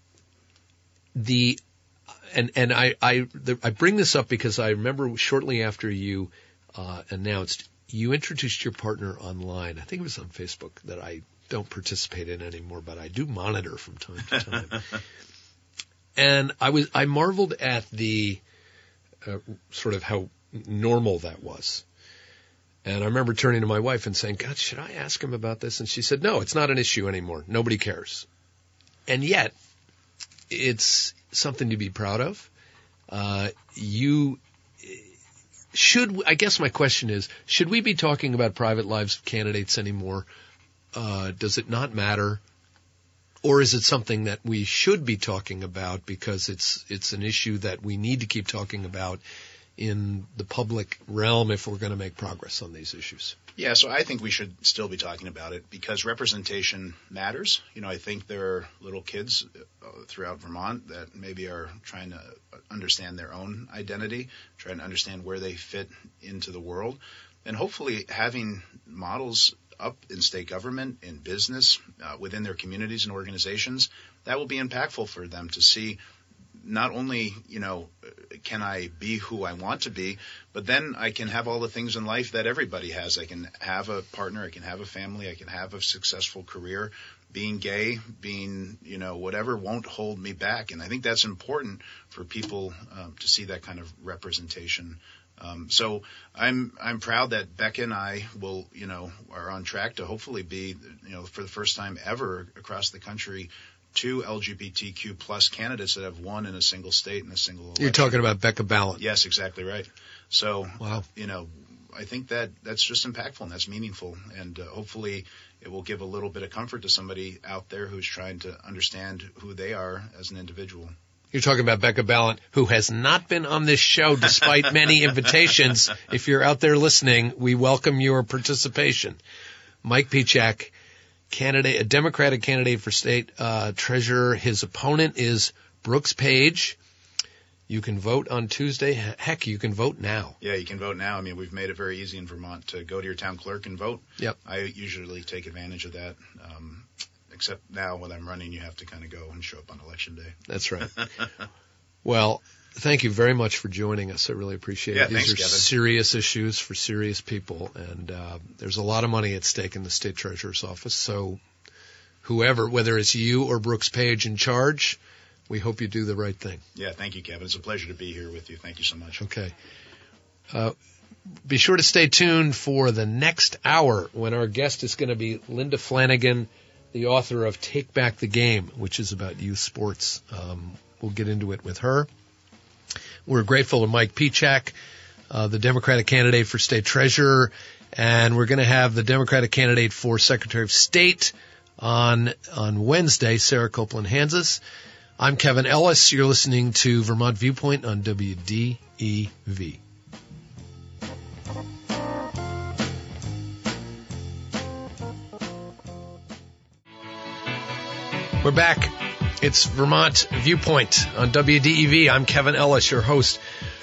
bring this up because I remember shortly after you announced, you introduced your partner online. I think it was on Facebook, that I don't participate in anymore, but I do monitor from time to time. And I marveled at the sort of how normal that was. And I remember turning to my wife and saying, God, should I ask him about this? And she said, no, it's not an issue anymore. Nobody cares. And yet, it's something to be proud of. I guess my question is, should we be talking about private lives of candidates anymore? Does it not matter? Or is it something that we should be talking about because it's an issue that we need to keep talking about in the public realm if we're going to make progress on these issues? Yeah, so I think we should still be talking about it because representation matters. I think there are little kids throughout Vermont that maybe are trying to understand their own identity, trying to understand where they fit into the world, and hopefully having models up in state government, in business, within their communities and organizations, that will be impactful for them to see not only, can I be who I want to be, but then I can have all the things in life that everybody has. I can have a partner, I can have a family, I can have a successful career. Being gay, being, whatever won't hold me back. And I think that's important for people to see that kind of representation. So I'm proud that Becca and I are on track to hopefully be, for the first time ever across the country, 2 LGBTQ plus candidates that have won in a single state in a single election. You're talking about Becca Balint. Yes, exactly right. So, wow. I think that's just impactful and that's meaningful. And hopefully it will give a little bit of comfort to somebody out there who's trying to understand who they are as an individual. You're talking about Becca Balint, who has not been on this show despite many invitations. If you're out there listening, we welcome your participation. Mike Pieciak, a Democratic candidate for state treasurer. His opponent is Brooks Page. You can vote on Tuesday. Heck, you can vote now. Yeah, you can vote now. I mean, we've made it very easy in Vermont to go to your town clerk and vote. Yep. I usually take advantage of that. Except now when I'm running, you have to kind of go and show up on Election Day. That's right. Well, thank you very much for joining us. I really appreciate it. These are Kevin. Serious issues for serious people, and there's a lot of money at stake in the state treasurer's office. So whoever, whether it's you or Brooks Page in charge, we hope you do the right thing. Yeah, thank you, Kevin. It's a pleasure to be here with you. Thank you so much. Okay. Be sure to stay tuned for the next hour when our guest is going to be Linda Flanagan, the author of Take Back the Game, which is about youth sports. We'll get into it with her. We're grateful to Mike Pieciak, the Democratic candidate for state treasurer, and we're going to have the Democratic candidate for Secretary of State, on Wednesday. Sarah Copeland Hanses. I'm Kevin Ellis. You're listening to Vermont Viewpoint on WDEV. We're back. It's Vermont Viewpoint on WDEV. I'm Kevin Ellis, your host.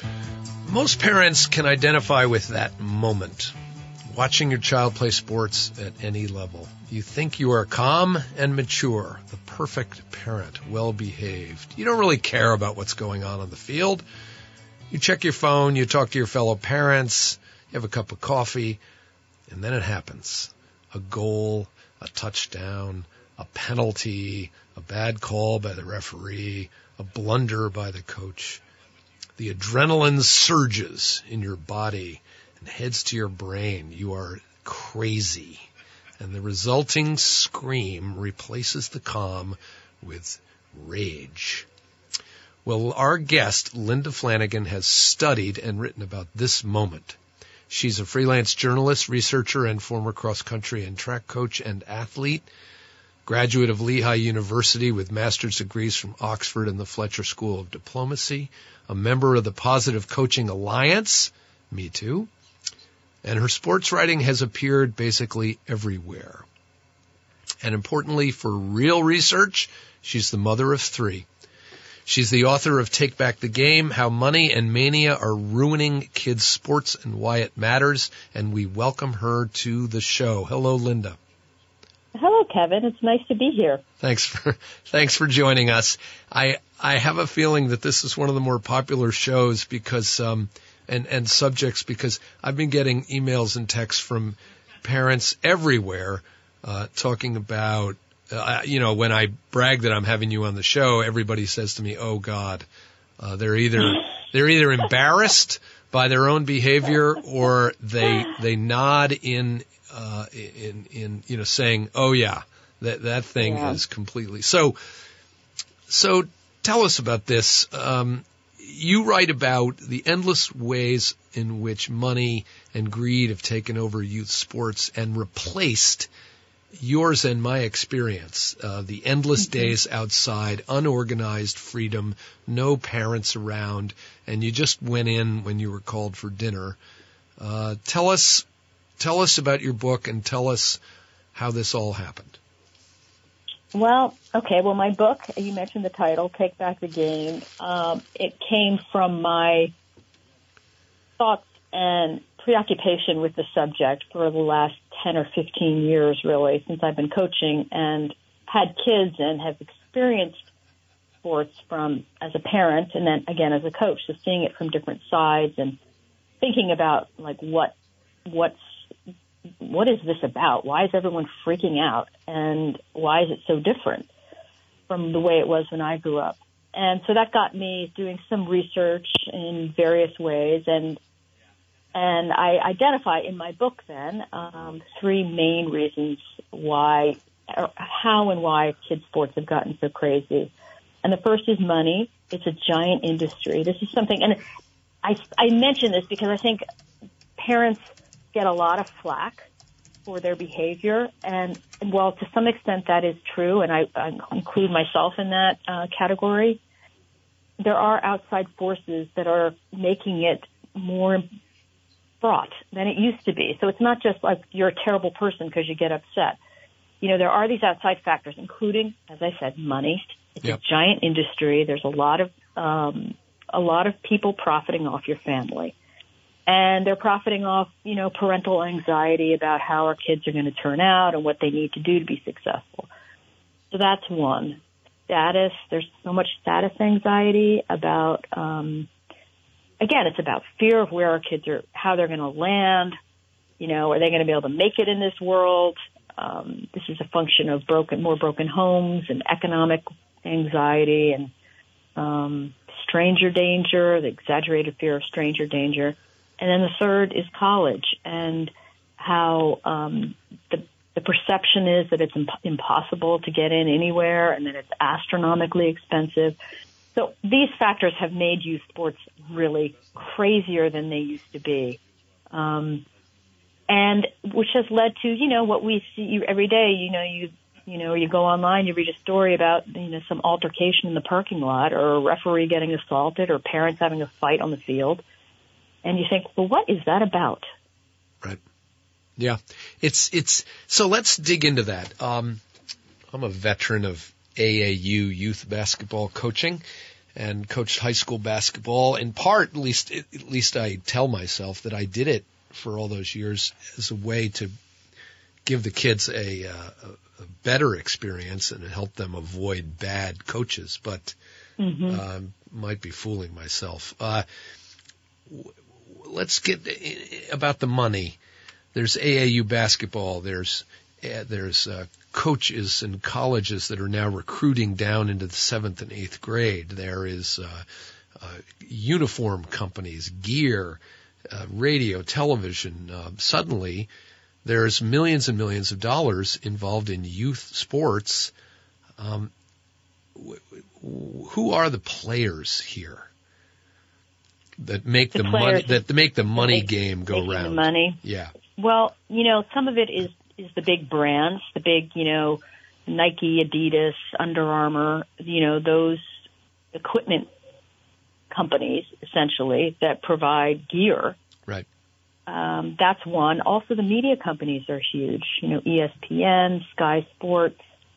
Most parents can identify with that moment, watching your child play sports at any level. You think you are calm and mature, the perfect parent, well-behaved. You don't really care about what's going on the field. You check your phone, you talk to your fellow parents, you have a cup of coffee, and then it happens. A goal, a touchdown, a penalty, a bad call by the referee, a blunder by the coach. The adrenaline surges in your body and heads to your brain. You are crazy. And the resulting scream replaces the calm with rage. Well, our guest, Linda Flanagan, has studied and written about this moment. She's a freelance journalist, researcher, and former cross-country and track coach and athlete. Graduate of Lehigh University with master's degrees from Oxford and the Fletcher School of Diplomacy. A member of the Positive Coaching Alliance. Me too. And her sports writing has appeared basically everywhere. And importantly, for real research, she's the mother of 3. She's the author of Take Back the Game, How Money and Mania Are Ruining Kids' Sports and Why It Matters. And we welcome her to the show. Hello, Linda. Hello, Kevin. It's nice to be here. Thanks for joining us. I have a feeling that this is one of the more popular shows because and subjects because I've been getting emails and texts from parents everywhere talking about when I brag that I'm having you on the show, everybody says to me, "Oh God," they're either embarrassed by their own behavior or they nod in saying, "Oh yeah, that thing is completely." So tell us about this. You write about the endless ways in which money and greed have taken over youth sports and replaced yours and my experience. The endless days outside, unorganized freedom, no parents around, and you just went in when you were called for dinner. Tell us about your book and tell us how this all happened. Well, okay. Well, my book, you mentioned the title, Take Back the Game. It came from my thoughts and preoccupation with the subject for the last 10 or 15 years, really, since I've been coaching and had kids and have experienced sports as a parent and then, again, as a coach. So seeing it from different sides and thinking about, like, what is this about? Why is everyone freaking out? And why is it so different from the way it was when I grew up? And so that got me doing some research in various ways. And I identify in my book then 3 main reasons how and why kids' sports have gotten so crazy. And the first is money. It's a giant industry. This is something, and I mention this because I think parents get a lot of flack for their behavior. And, well, to some extent that is true, and I include myself in that category. There are outside forces that are making it more fraught than it used to be. So it's not just like you're a terrible person because you get upset. There are these outside factors, including, as I said, money. It's a giant industry. There's a lot of people profiting off your family. And they're profiting off, parental anxiety about how our kids are going to turn out and what they need to do to be successful. So that's one. Status, there's so much status anxiety about, again, it's about fear of where our kids are, how they're going to land. Are they going to be able to make it in this world? This is a function of more broken homes and economic anxiety and stranger danger, the exaggerated fear of stranger danger. And then the third is college and how the perception is that it's impossible to get in anywhere and that it's astronomically expensive. So these factors have made youth sports really crazier than they used to be, and which has led to, what we see every day. You know, you go online, you read a story about, you know, some altercation in the parking lot, or a referee getting assaulted, or parents having a fight on the field. And you think, well, what is that about? Right. Yeah. So let's dig into that. I'm a veteran of AAU youth basketball coaching and coached high school basketball. In part, at least I tell myself that I did it for all those years as a way to give the kids a better experience and help them avoid bad coaches, but might be fooling myself. Let's get about the money. There's AAU basketball. There's coaches and colleges that are now recruiting down into the 7th and 8th grade. There is uniform companies, gear, radio, television. Suddenly, there's millions and millions of dollars involved in youth sports. Who are the players here that make the money, that make the money game go round? The money. Yeah. Well, you know, some of it is the big brands, the big, you know, Nike, Adidas, Under Armour, you know, those equipment companies, essentially, that provide gear. Right. That's one. Also, the media companies are huge, you know, ESPN, Sky Sports.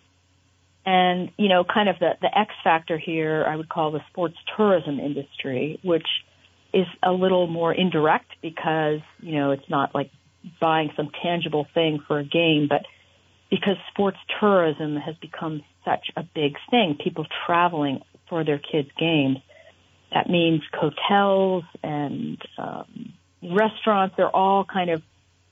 And, you know, kind of the X factor here, I would call the sports tourism industry, which is a little more indirect because, you know, it's not like buying some tangible thing for a game, but because sports tourism has become such a big thing, people traveling for their kids' games, that means hotels and restaurants, they're all kind of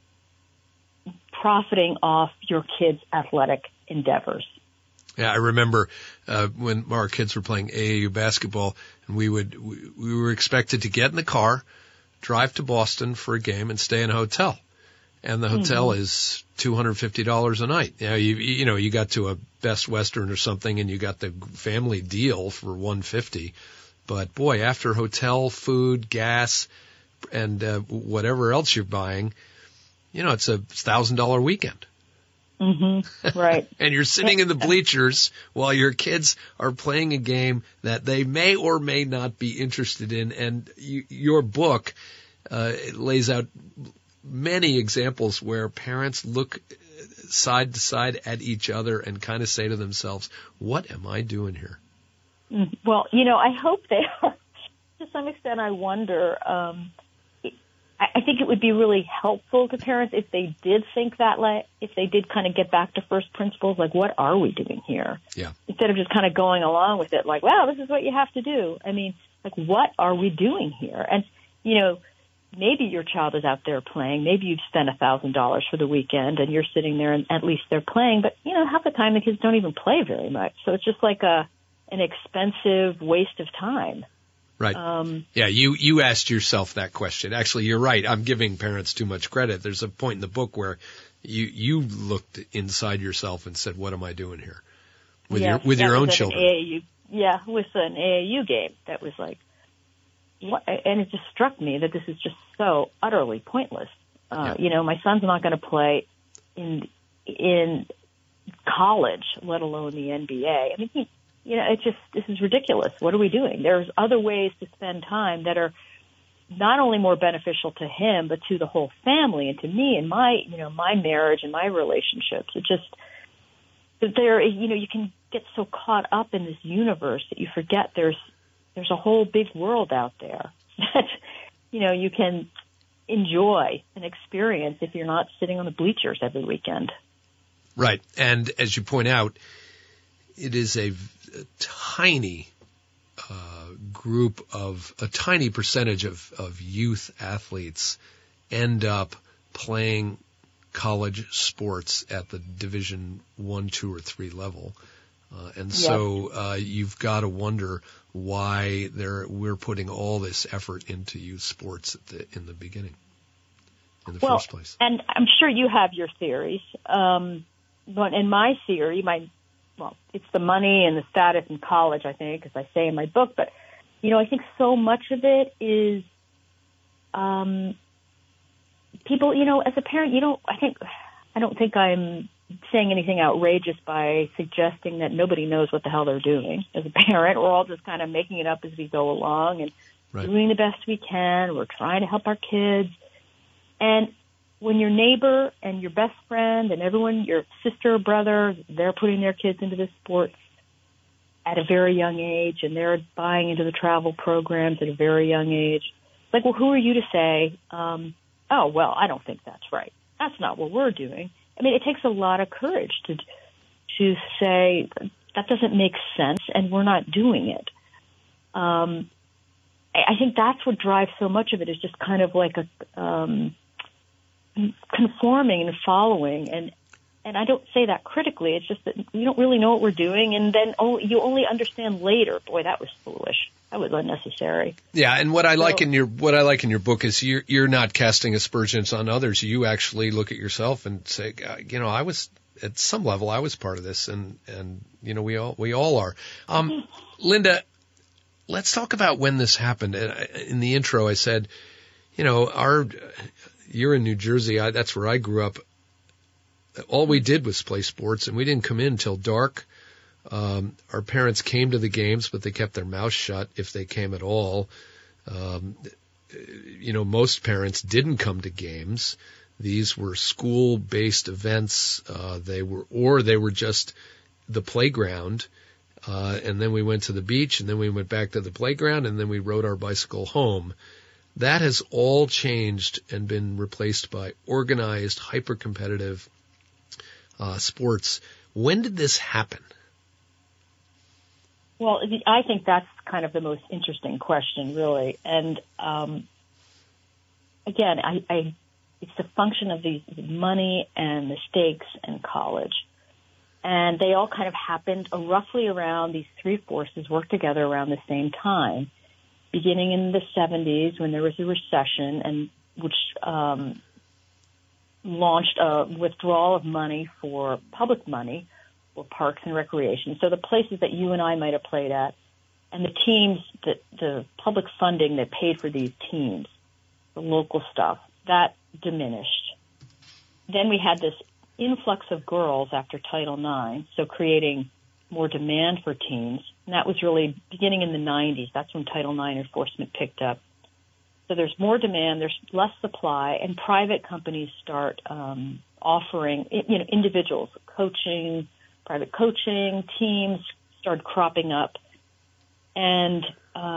profiting off your kids' athletic endeavors. Yeah, I remember when our kids were playing AAU basketball, and we were expected to get in the car, drive to Boston for a game, and stay in a hotel. And the hotel is $250 a night. You know, you got to a Best Western or something, and you got the family deal for $150. But boy, after hotel, food, gas, and whatever else you're buying, you know, it's a $1,000 weekend. Right. And you're sitting in the bleachers while your kids are playing a game that they may or may not be interested in. And your book lays out many examples where parents look side to side at each other and kind of say to themselves, what am I doing here? Well, you know, I hope they are. To some extent, I wonder. I think it would be really helpful to parents if they did think that way, if they did kind of get back to first principles, like, what are we doing here? Yeah. Instead of just kind of going along with it, like, well, this is what you have to do. I mean, like, what are we doing here? And, you know, maybe your child is out there playing. Maybe you've spent $1,000 for the weekend and you're sitting there and at least they're playing. But, you know, half the time the kids don't even play very much. So it's just like an expensive waste of time. Right. Yeah, you asked yourself that question. Actually, you're right. I'm giving parents too much credit. There's a point in the book where you looked inside yourself and said, what am I doing here? With your own children. With an AAU game that was like, what? And it just struck me that this is just so utterly pointless. You know, my son's not going to play in college, let alone the NBA. I mean, you know, this is ridiculous. What are we doing? There's other ways to spend time that are not only more beneficial to him, but to the whole family and to me and my marriage and my relationships. It just, you can get so caught up in this universe that you forget there's a whole big world out there that, you know, you can enjoy and experience if you're not sitting on the bleachers every weekend. Right. And as you point out, it is a tiny a tiny percentage of youth athletes end up playing college sports at the Division 1, 2, or 3 level. So you've got to wonder why we're putting all this effort into youth sports in the beginning, in the first place. And I'm sure you have your theories. But in my theory, it's the money and the status in college, I think, as I say in my book. But, you know, I think so much of it is people, you know, as a parent, I don't think I'm saying anything outrageous by suggesting that nobody knows what the hell they're doing as a parent. We're all just kind of making it up as we go along and doing the best we can. We're trying to help our kids. And when your neighbor and your best friend and everyone, your sister or brother, they're putting their kids into the sports at a very young age, and they're buying into the travel programs at a very young age. It's like, well, who are you to say, oh, well, I don't think that's right. That's not what we're doing. I mean, it takes a lot of courage to say that doesn't make sense, and we're not doing it. I think that's what drives so much of it, is just kind of like a conforming and following. And I don't say that critically. It's just that we don't really know what we're doing, and then you only understand later. Boy, that was foolish. That was unnecessary. Yeah, and what I like in your book is you're not casting aspersions on others. You actually look at yourself and say, I was at some level I was part of this, and we all are. Linda, let's talk about when this happened. In the intro, I said, you're in New Jersey. That's where I grew up. All we did was play sports, and we didn't come in till dark. Our parents came to the games, but they kept their mouths shut if they came at all. Most parents didn't come to games. These were school-based events. They were just the playground. And then we went to the beach, and then we went back to the playground, and then we rode our bicycle home. That has all changed and been replaced by organized, hyper-competitive sports. When did this happen? Well, I think that's kind of the most interesting question, really. And again, it's the function of the money and the stakes in college. And they all kind of happened roughly around, these three forces worked together around the same time, beginning in the 70s when there was a recession, and which launched a withdrawal of money for public money for parks and recreation. So the places that you and I might have played at, and the teams, the public funding that paid for these teams, the local stuff, that diminished. Then we had this influx of girls after Title IX, so creating more demand for teams. And that was really beginning in the 90s. That's when Title IX enforcement picked up. So there's more demand, there's less supply, and private companies start offering, individuals, coaching, private coaching, teams start cropping up. And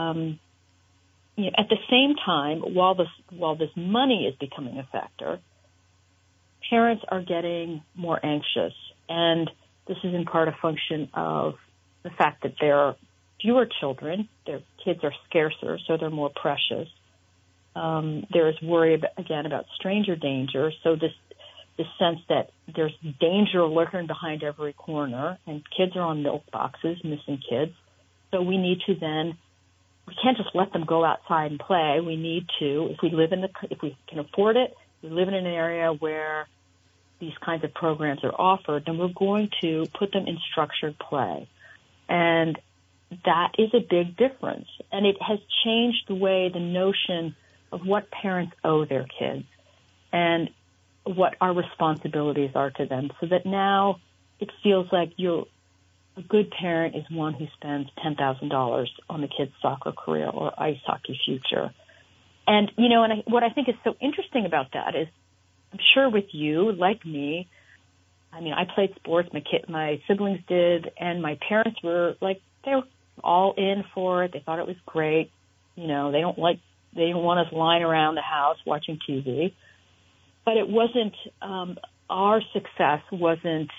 at the same time, while this money is becoming a factor, parents are getting more anxious. And this is in part a function of the fact that there are fewer children, their kids are scarcer, so they're more precious. There is worry, about stranger danger. So this sense that there's danger lurking behind every corner, and kids are on milk boxes, missing kids. So we need to we can't just let them go outside and play. We need to, if we can afford it, we live in an area where these kinds of programs are offered, then we're going to put them in structured play. And that is a big difference. And it has changed the way the notion of what parents owe their kids and what our responsibilities are to them, so that now it feels like a good parent is one who spends $10,000 on the kid's soccer career or ice hockey future. And, what I think is so interesting about that is, I'm sure with you, like me, I played sports, my siblings did, and my parents were they were all in for it. They thought it was great. They didn't want us lying around the house watching TV. But it wasn't, our success wasn't,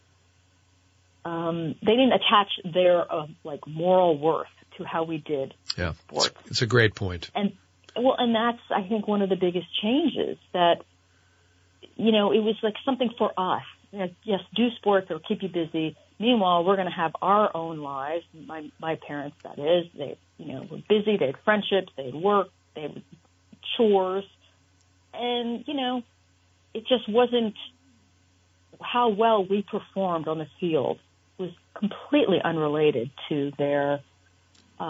they didn't attach their, moral worth to how we did sports. It's a great point. And that's, I think, one of the biggest changes that, it was like something for us. Yes, do sports, it'll keep you busy. Meanwhile, we're going to have our own lives. My parents, that is, they, were busy. They had friendships. They had work. They had chores. And, it just wasn't how well we performed on the field was completely unrelated to their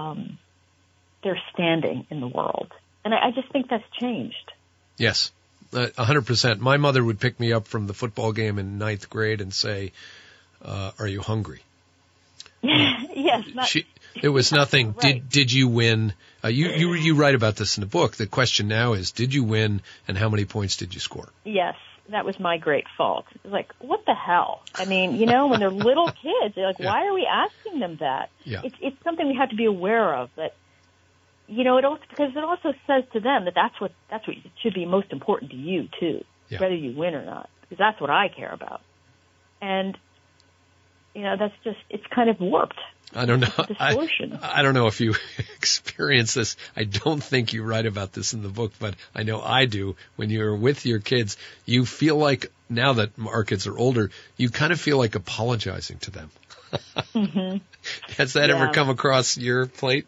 standing in the world. And I just think that's changed. Yes. 100%. My mother would pick me up from the football game in 9th grade and say, are you hungry? Yes. It was nothing. Right. Did you win? You write about this in the book. The question now is, did you win, and how many points did you score? Yes. That was my great fault. It was like, what the hell? I mean, when they're little kids, they're like, why are we asking them that? Yeah. It's something we have to be aware of, that, it also says to them that's what should be most important to you too, whether you win or not, because that's what I care about. And, that's just, it's kind of warped. I don't know. Distortion. I don't know if you experience this. I don't think you write about this in the book, but I know I do. When you're with your kids, you feel like, now that our kids are older, you kind of feel like apologizing to them. Mm-hmm. Has that ever come across your plate?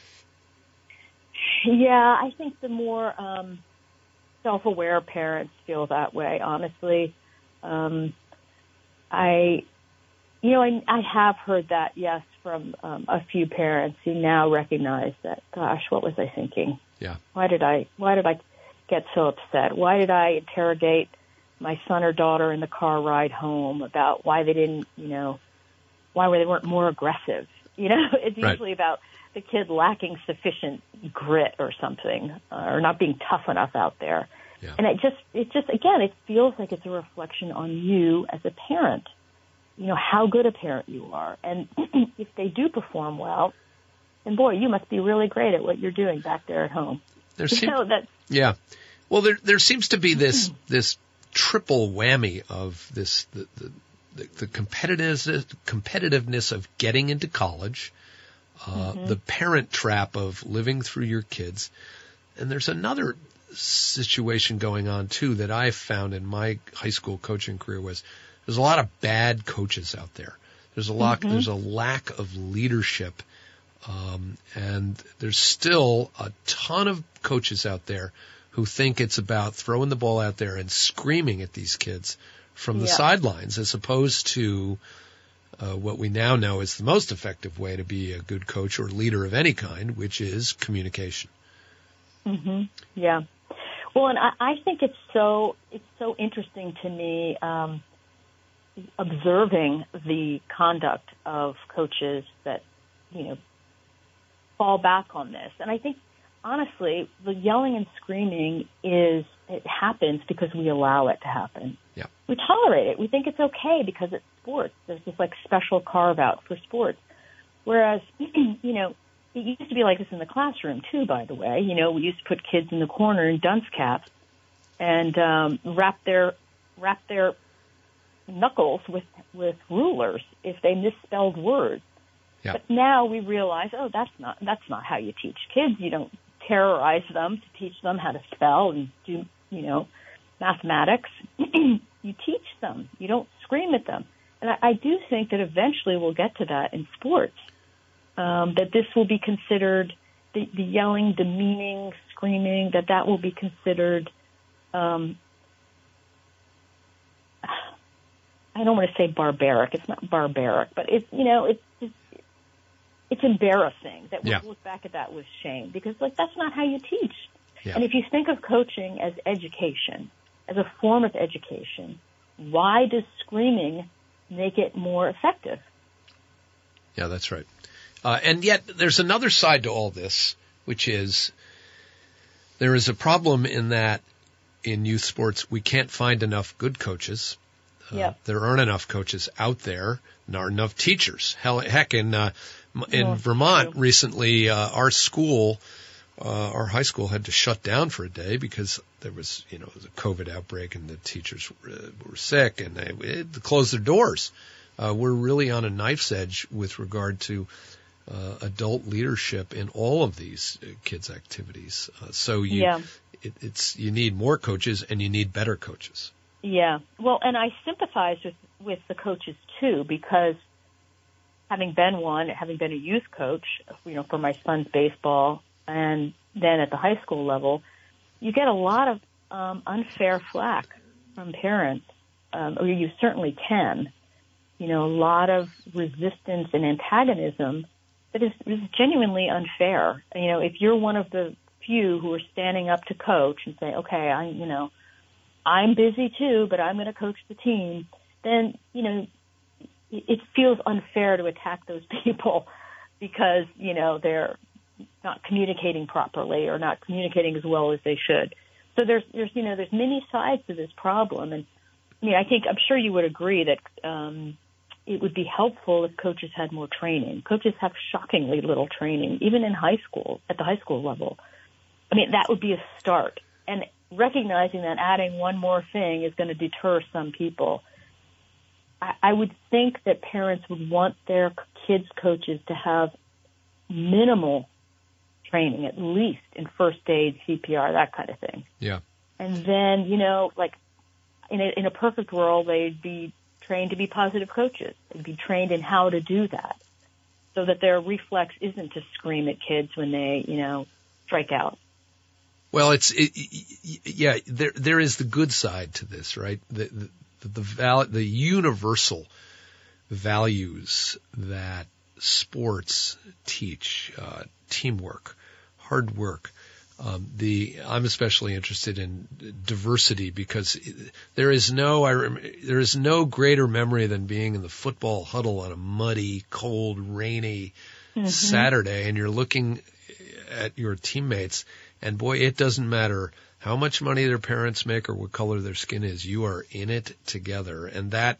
Yeah, I think the more self-aware parents feel that way, honestly. I have heard that, yes, from a few parents who now recognize that, gosh, what was I thinking? Yeah. Why did I get so upset? Why did I interrogate my son or daughter in the car ride home about why they didn't, why they weren't more aggressive? It's usually about the kid lacking sufficient grit or something, or not being tough enough out there. Yeah. And it just again, it feels like it's a reflection on you as a parent. How good a parent you are. And if they do perform well, then boy, you must be really great at what you're doing back there at home. Yeah. Well, there seems to be this triple whammy of this, the competitiveness of getting into college, the parent trap of living through your kids. And there's another situation going on too that I've found in my high school coaching career was, there's a lot of bad coaches out there. There's a lack of leadership, and there's still a ton of coaches out there who think it's about throwing the ball out there and screaming at these kids from the sidelines, as opposed to what we now know is the most effective way to be a good coach or leader of any kind, which is communication. Mm-hmm. Yeah. Well, and I think it's so interesting to me. Observing the conduct of coaches that, fall back on this. And I think, honestly, the yelling and screaming it happens because we allow it to happen. Yeah. We tolerate it. We think it's okay because it's sports. There's this special carve out for sports. Whereas, it used to be like this in the classroom too, by the way. We used to put kids in the corner in dunce caps and wrap their knuckles with rulers if they misspelled words. Yeah. But now we realize, that's not how you teach kids. You don't terrorize them to teach them how to spell and do, mathematics. You teach them. You don't scream at them. And I do think that eventually we'll get to that in sports, that this will be considered, the yelling, demeaning, screaming, that will be considered, I don't want to say barbaric. It's not barbaric, but it's embarrassing that we'll look back at that with shame, because that's not how you teach. Yeah. And if you think of coaching as education, as a form of education, why does screaming make it more effective? Yeah, that's right. And yet there's another side to all this, which is there is a problem in that in youth sports we can't find enough good coaches. There aren't enough coaches out there, and aren't enough teachers. Heck, in Vermont recently, our high school had to shut down for a day because there was, a COVID outbreak and the teachers were sick and they had to close their doors. We're really on a knife's edge with regard to adult leadership in all of these kids' activities. So you need more coaches and you need better coaches. Yeah. Well, and I sympathize with the coaches too, because having been a youth coach, for my son's baseball and then at the high school level, you get a lot of unfair flack from parents, or you certainly can. A lot of resistance and antagonism that is genuinely unfair. If you're one of the few who are standing up to coach and say, okay, I'm busy too, but I'm going to coach the team, then, you know, it feels unfair to attack those people because, you know, they're not communicating properly or not communicating as well as they should. So there's many sides to this problem. And I mean, I'm sure you would agree that, it would be helpful if coaches had more training. Coaches have shockingly little training, even in high school, at the high school level. I mean, that would be a start. And recognizing that adding one more thing is going to deter some people. I would think that parents would want their kids' coaches to have minimal training, at least in first aid, CPR, that kind of thing. Yeah. And then, you know, like in a perfect world, they'd be trained to be positive coaches. They'd be trained in how to do that so that their reflex isn't to scream at kids when they, you know, strike out. Well, there is the good side to this, right? The universal values that sports teach, teamwork, hard work. I'm especially interested in diversity because there is no greater memory than being in the football huddle on a muddy, cold, rainy Saturday, and you're looking at your teammates, and boy, it doesn't matter how much money their parents make or what color their skin is. You are in it together, and that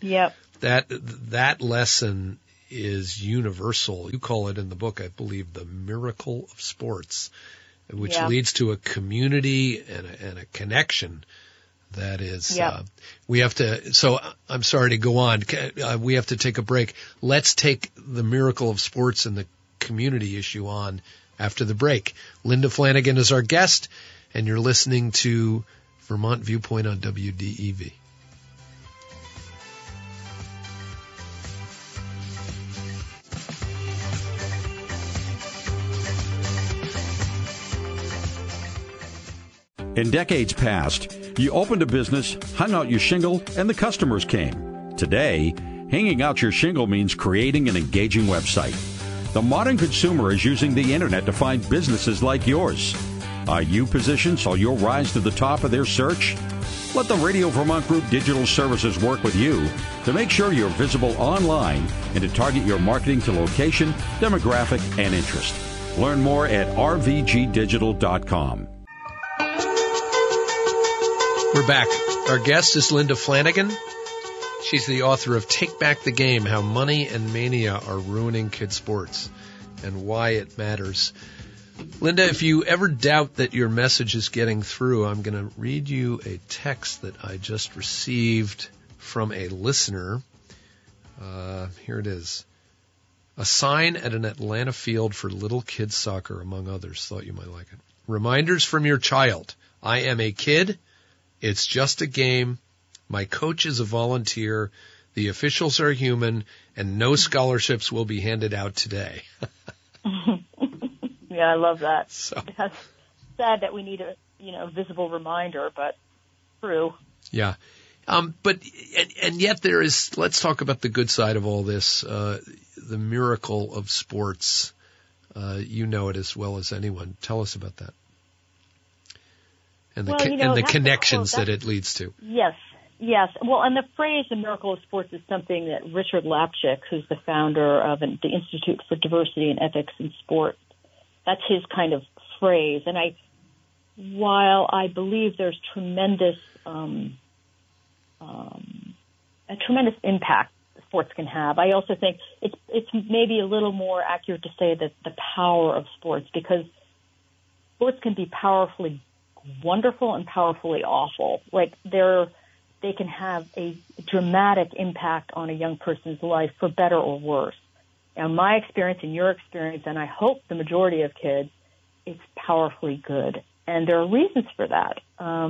lesson is universal. You call it in the book, I believe, the miracle of sports, which leads to a community and a connection that is, we have to, so I'm sorry to go on. We have to take a break. Let's take the miracle of sports and the community issue on after the break. Linda Flanagan is our guest, and you're listening to Vermont Viewpoint on WDEV. In decades past, you opened a business, hung out your shingle, and the customers came. Today, hanging out your shingle means creating an engaging website. The modern consumer is using the internet to find businesses like yours. Are you positioned so you'll rise to the top of their search? Let the Radio Vermont Group Digital Services work with you to make sure you're visible online and to target your marketing to location, demographic, and interest. Learn more at rvgdigital.com. We're back. Our guest is Linda Flanagan. She's the author of Take Back the Game, How Money and Mania Are Ruining Kids Sports and Why It Matters. Linda, if you ever doubt that your message is getting through, I'm going to read you a text that I just received from a listener. Here it is. A sign at an Atlanta field for little kids soccer, among others. Thought you might like it. Reminders from your child. I am a kid. It's just a game. My coach is a volunteer. The officials are human, and no scholarships will be handed out today. Yeah, I love that. So. It's sad that we need a visible reminder, but true. Yeah. But yet there is, let's talk about the good side of all this, the miracle of sports. You know it as well as anyone. Tell us about that. And the connections that it leads to. Yes. Well, and the phrase "the miracle of sports" is something that Richard Lapchick, who's the founder of the Institute for Diversity and Ethics in Sport, that's his kind of phrase. And while I believe there's tremendous impact sports can have, I also think it's maybe a little more accurate to say that the power of sports, because sports can be powerfully wonderful and powerfully awful. Like they can have a dramatic impact on a young person's life for better or worse. Now, my experience and your experience, and I hope the majority of kids, it's powerfully good. And there are reasons for that.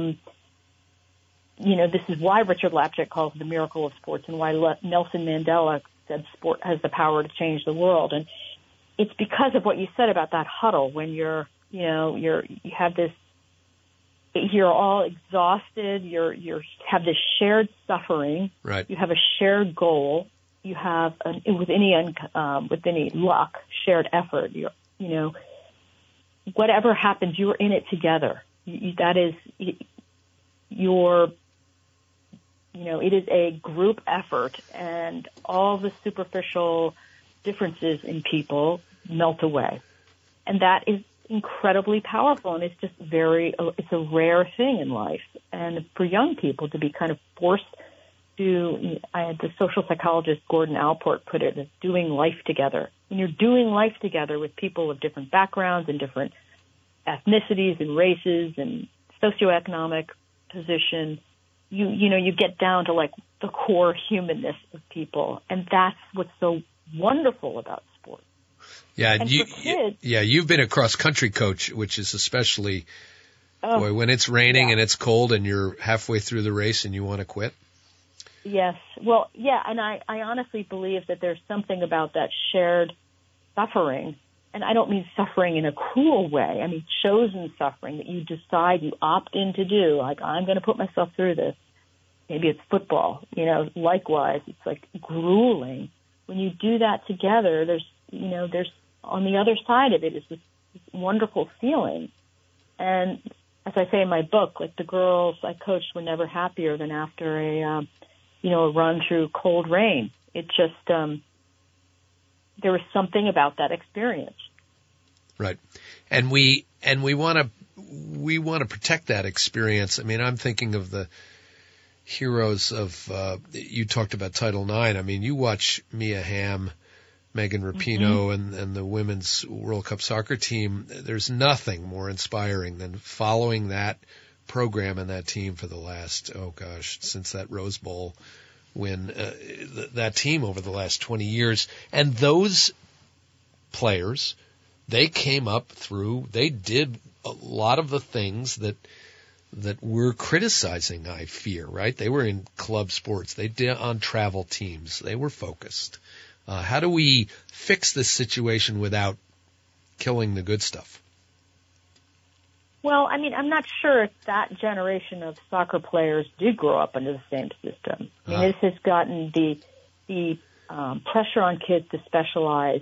This is why Richard Lapchick calls it the miracle of sports, and why Nelson Mandela said sport has the power to change the world. And it's because of what you said about that huddle when you have this, you're all exhausted, you have this shared suffering, right. You have a shared goal, you have with any luck, shared effort. Whatever happens, you're in it together. That is, you're it is a group effort, and all the superficial differences in people melt away. And that is incredibly powerful, and it's just it's a rare thing in life. And for young people to be kind of forced to, the social psychologist Gordon Allport put it as doing life together. When you're doing life together with people of different backgrounds and different ethnicities and races and socioeconomic position, you get down to like the core humanness of people, and that's what's so wonderful about sport. Yeah, and for kids, you've been a cross country coach, which is especially boy, when it's raining and it's cold and you're halfway through the race and you want to quit. Yes, well, yeah, and I honestly believe that there's something about that shared suffering. And I don't mean suffering in a cruel way. I mean chosen suffering that you decide, you opt in to do. Like, I'm going to put myself through this. Maybe it's football. Likewise, it's like grueling. When you do that together, there's on the other side of it is this wonderful feeling. And as I say in my book, like the girls I coached were never happier than after a run through cold rain. It just, there was something about that experience. Right. And we want to protect that experience. I mean, I'm thinking of the heroes of, you talked about Title IX. I mean, you watch Mia Hamm, Megan Rapinoe, and the women's World Cup soccer team. There's nothing more inspiring than following that program and that team for the last, since that Rose Bowl win, that team over the last 20 years. And those players, they came up through, they did a lot of the things that we're criticizing, I fear, right? They were in club sports. They did on travel teams. They were focused. How do we fix this situation without killing the good stuff? Well, I mean, I'm not sure if that generation of soccer players did grow up under the same system. I mean, this has gotten the pressure on kids to specialize,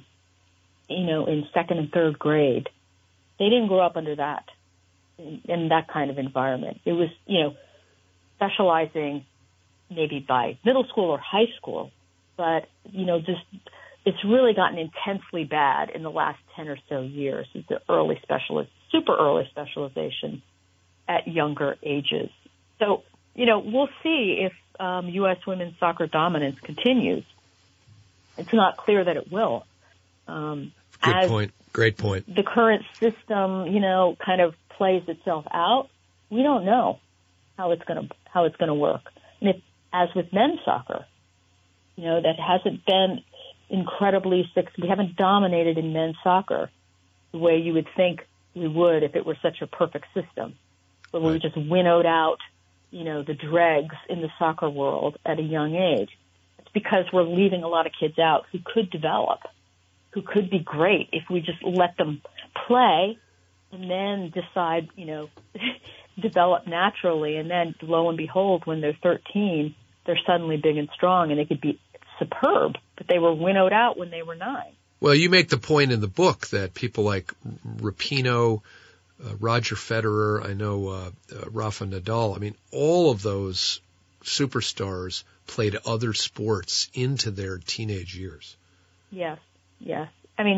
in second and third grade. They didn't grow up under that, in that kind of environment. It was, specializing maybe by middle school or high school, but, it's really gotten intensely bad in the last 10 or so years. It's the super early specialization at younger ages. So, we'll see if U.S. women's soccer dominance continues. It's not clear that it will. Good point. Great point. The current system, kind of plays itself out. We don't know how it's going to work. And as with men's soccer, that hasn't been incredibly we haven't dominated in men's soccer the way you would think we would if it were such a perfect system, where we just winnowed out, the dregs in the soccer world at a young age. It's because we're leaving a lot of kids out who could develop, who could be great if we just let them play and then decide, develop naturally. And then lo and behold, when they're 13, they're suddenly big and strong and they could be superb, but they were winnowed out when they were 9. Well, you make the point in the book that people like Rapinoe, Roger Federer, I know Rafa Nadal, I mean, all of those superstars played other sports into their teenage years. Yes. I mean,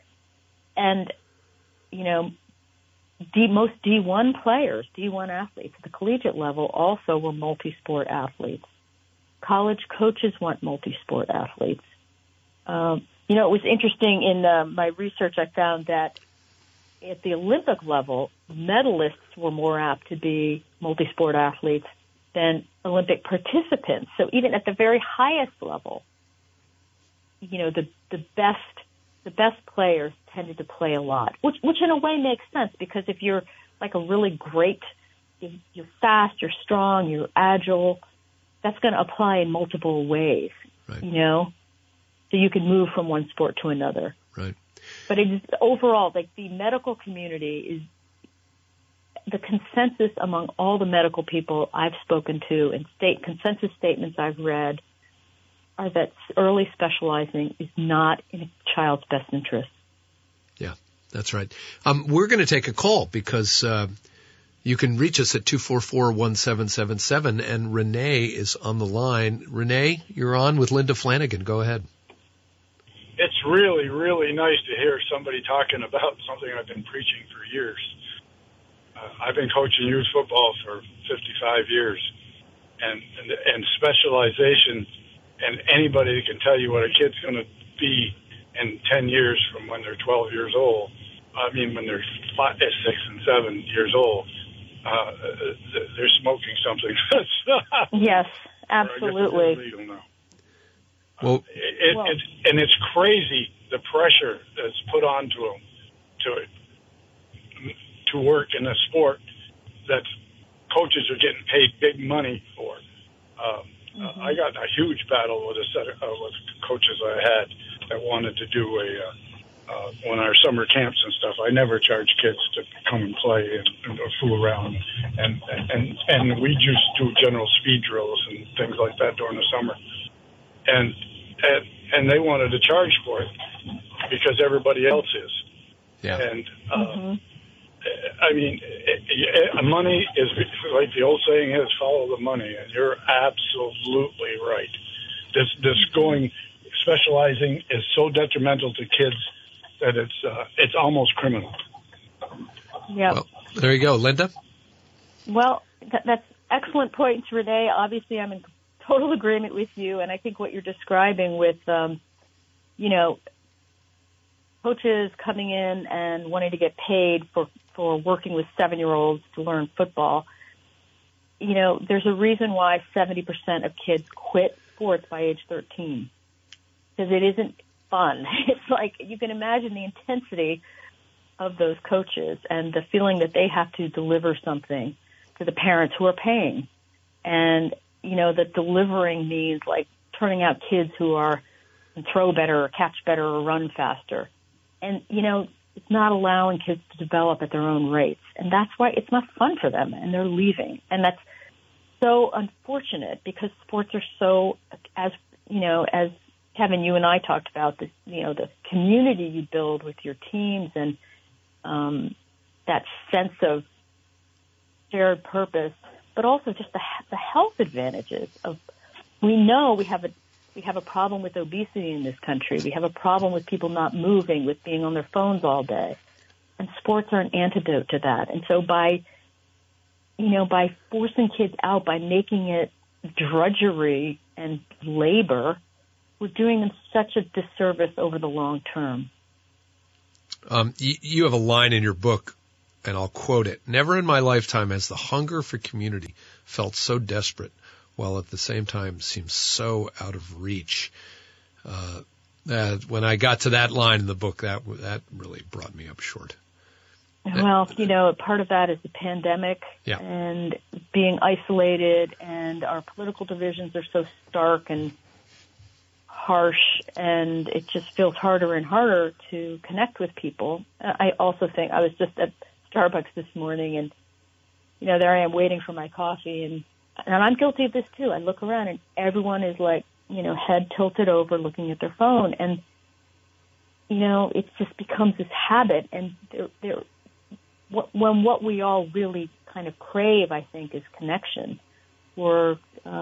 most D1 players, D1 athletes at the collegiate level also were multi-sport athletes. College coaches want multi-sport athletes. It was interesting in my research. I found that at the Olympic level, medalists were more apt to be multi-sport athletes than Olympic participants. So even at the very highest level, the best players tended to play a lot, which in a way makes sense, because if you're like a really great, you're fast, you're strong, you're agile, that's going to apply in multiple ways, right. So you can move from one sport to another. Right. But it is overall, like the medical community is the consensus among all the medical people I've spoken to and consensus statements I've read are that early specializing is not in a child's best interest. Yeah, that's right. We're going to take a call because You can reach us at 244-1777, and Renee is on the line. Renee, you're on with Linda Flanagan. Go ahead. It's really, really nice to hear somebody talking about something I've been preaching for years. I've been coaching youth football for 55 years, and specialization, and anybody can tell you what a kid's going to be in 10 years from when they're 12 years old. I mean, when they're 6 and 7 years old, they're smoking something. Yes, absolutely. Legal now. Well, and it's crazy the pressure that's put onto them to work in a sport that coaches are getting paid big money for. I got a huge battle with a set of with coaches I had that wanted to do when our summer camps and stuff. I never charged kids to come and play and fool around, and we just do general speed drills and things like that during the summer, and they wanted to charge for it because everybody else is. Yeah. And I mean, money is, like the old saying is, follow the money, and you're absolutely right. This specializing is so detrimental to kids that it's almost criminal. Yeah. Well, there you go, Linda. Well, that's excellent points, Renee. Obviously, I'm in total agreement with you, and I think what you're describing with, coaches coming in and wanting to get paid for working with 7-year-olds to learn football. There's a reason why 70% of kids quit sports by age 13, because it isn't fun. It's like, you can imagine the intensity of those coaches and the feeling that they have to deliver something to the parents who are paying. And, that delivering means like turning out kids who can throw better or catch better or run faster. And, it's not allowing kids to develop at their own rates. And that's why it's not fun for them, and they're leaving. And that's so unfortunate, because sports are so, as Kevin, you and I talked about, this, the community you build with your teams, and that sense of shared purpose, but also just the health advantages of, we know we have a problem with obesity in this country. We have a problem with people not moving, with being on their phones all day. And sports are an antidote to that. And so by forcing kids out, by making it drudgery and labor, we're doing them such a disservice over the long term. You have a line in your book, and I'll quote it. "Never in my lifetime has the hunger for community felt so desperate, while at the same time seems so out of reach." When I got to that line in the book, that really brought me up short. Well, part of that is the pandemic and being isolated, and our political divisions are so stark and harsh, and it just feels harder and harder to connect with people. I also think, I was just at Starbucks this morning, and, there I am waiting for my coffee, and I'm guilty of this too. I look around and everyone is like, head tilted over looking at their phone. And, it just becomes this habit. And when what we all really kind of crave, I think, is connection, we're,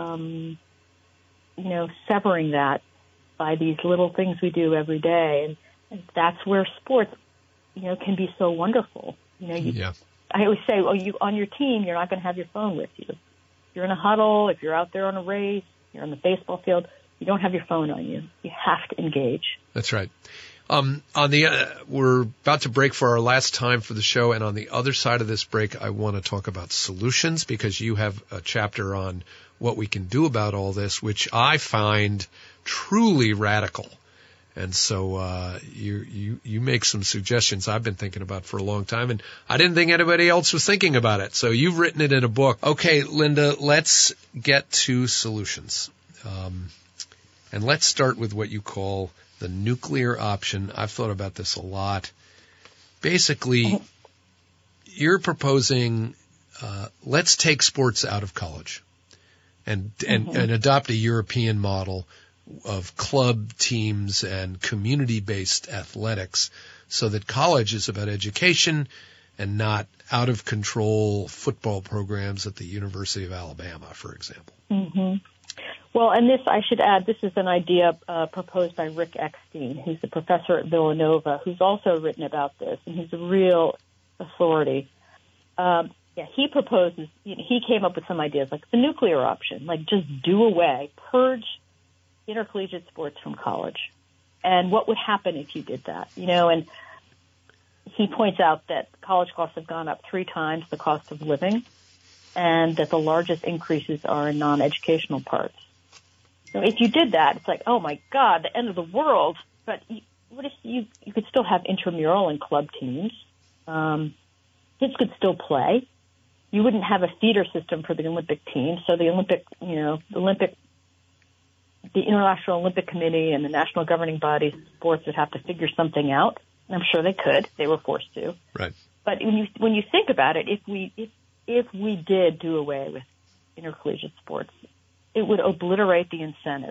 severing that by these little things we do every day. And that's where sports, can be so wonderful. I always say, you on your team, you're not going to have your phone with you. You're in a huddle, if you're out there on a race, you're on the baseball field, you don't have your phone on you. You have to engage. That's right. We're about to break for our last time for the show, and on the other side of this break, I want to talk about solutions, because you have a chapter on what we can do about all this, which I find truly radical. And so you make some suggestions I've been thinking about for a long time, and I didn't think anybody else was thinking about it. So you've written it in a book. Okay, Linda, let's get to solutions. And let's start with what you call the nuclear option. I've thought about this a lot. Basically, you're proposing let's take sports out of college and adopt a European model of club teams and community-based athletics, so that college is about education and not out of control football programs at the University of Alabama, for example. Mm-hmm. Well, and this, I should add, this is an idea proposed by Rick Eckstein, who's a professor at Villanova, who's also written about this, and he's a real authority. He proposes, he came up with some ideas, like the nuclear option, like just do away, purge intercollegiate sports from college. And what would happen if you did that? And he points out that college costs have gone up 3 times the cost of living, and that the largest increases are in non-educational parts. So if you did that, it's like, oh my God, the end of the world. But what if you could still have intramural and club teams? Kids could still play. You wouldn't have a feeder system for the Olympic team. So the International Olympic Committee and the national governing bodies of sports would have to figure something out. I'm sure they could. They were forced to. Right. But when you think about it, if we did do away with intercollegiate sports, it would obliterate the incentive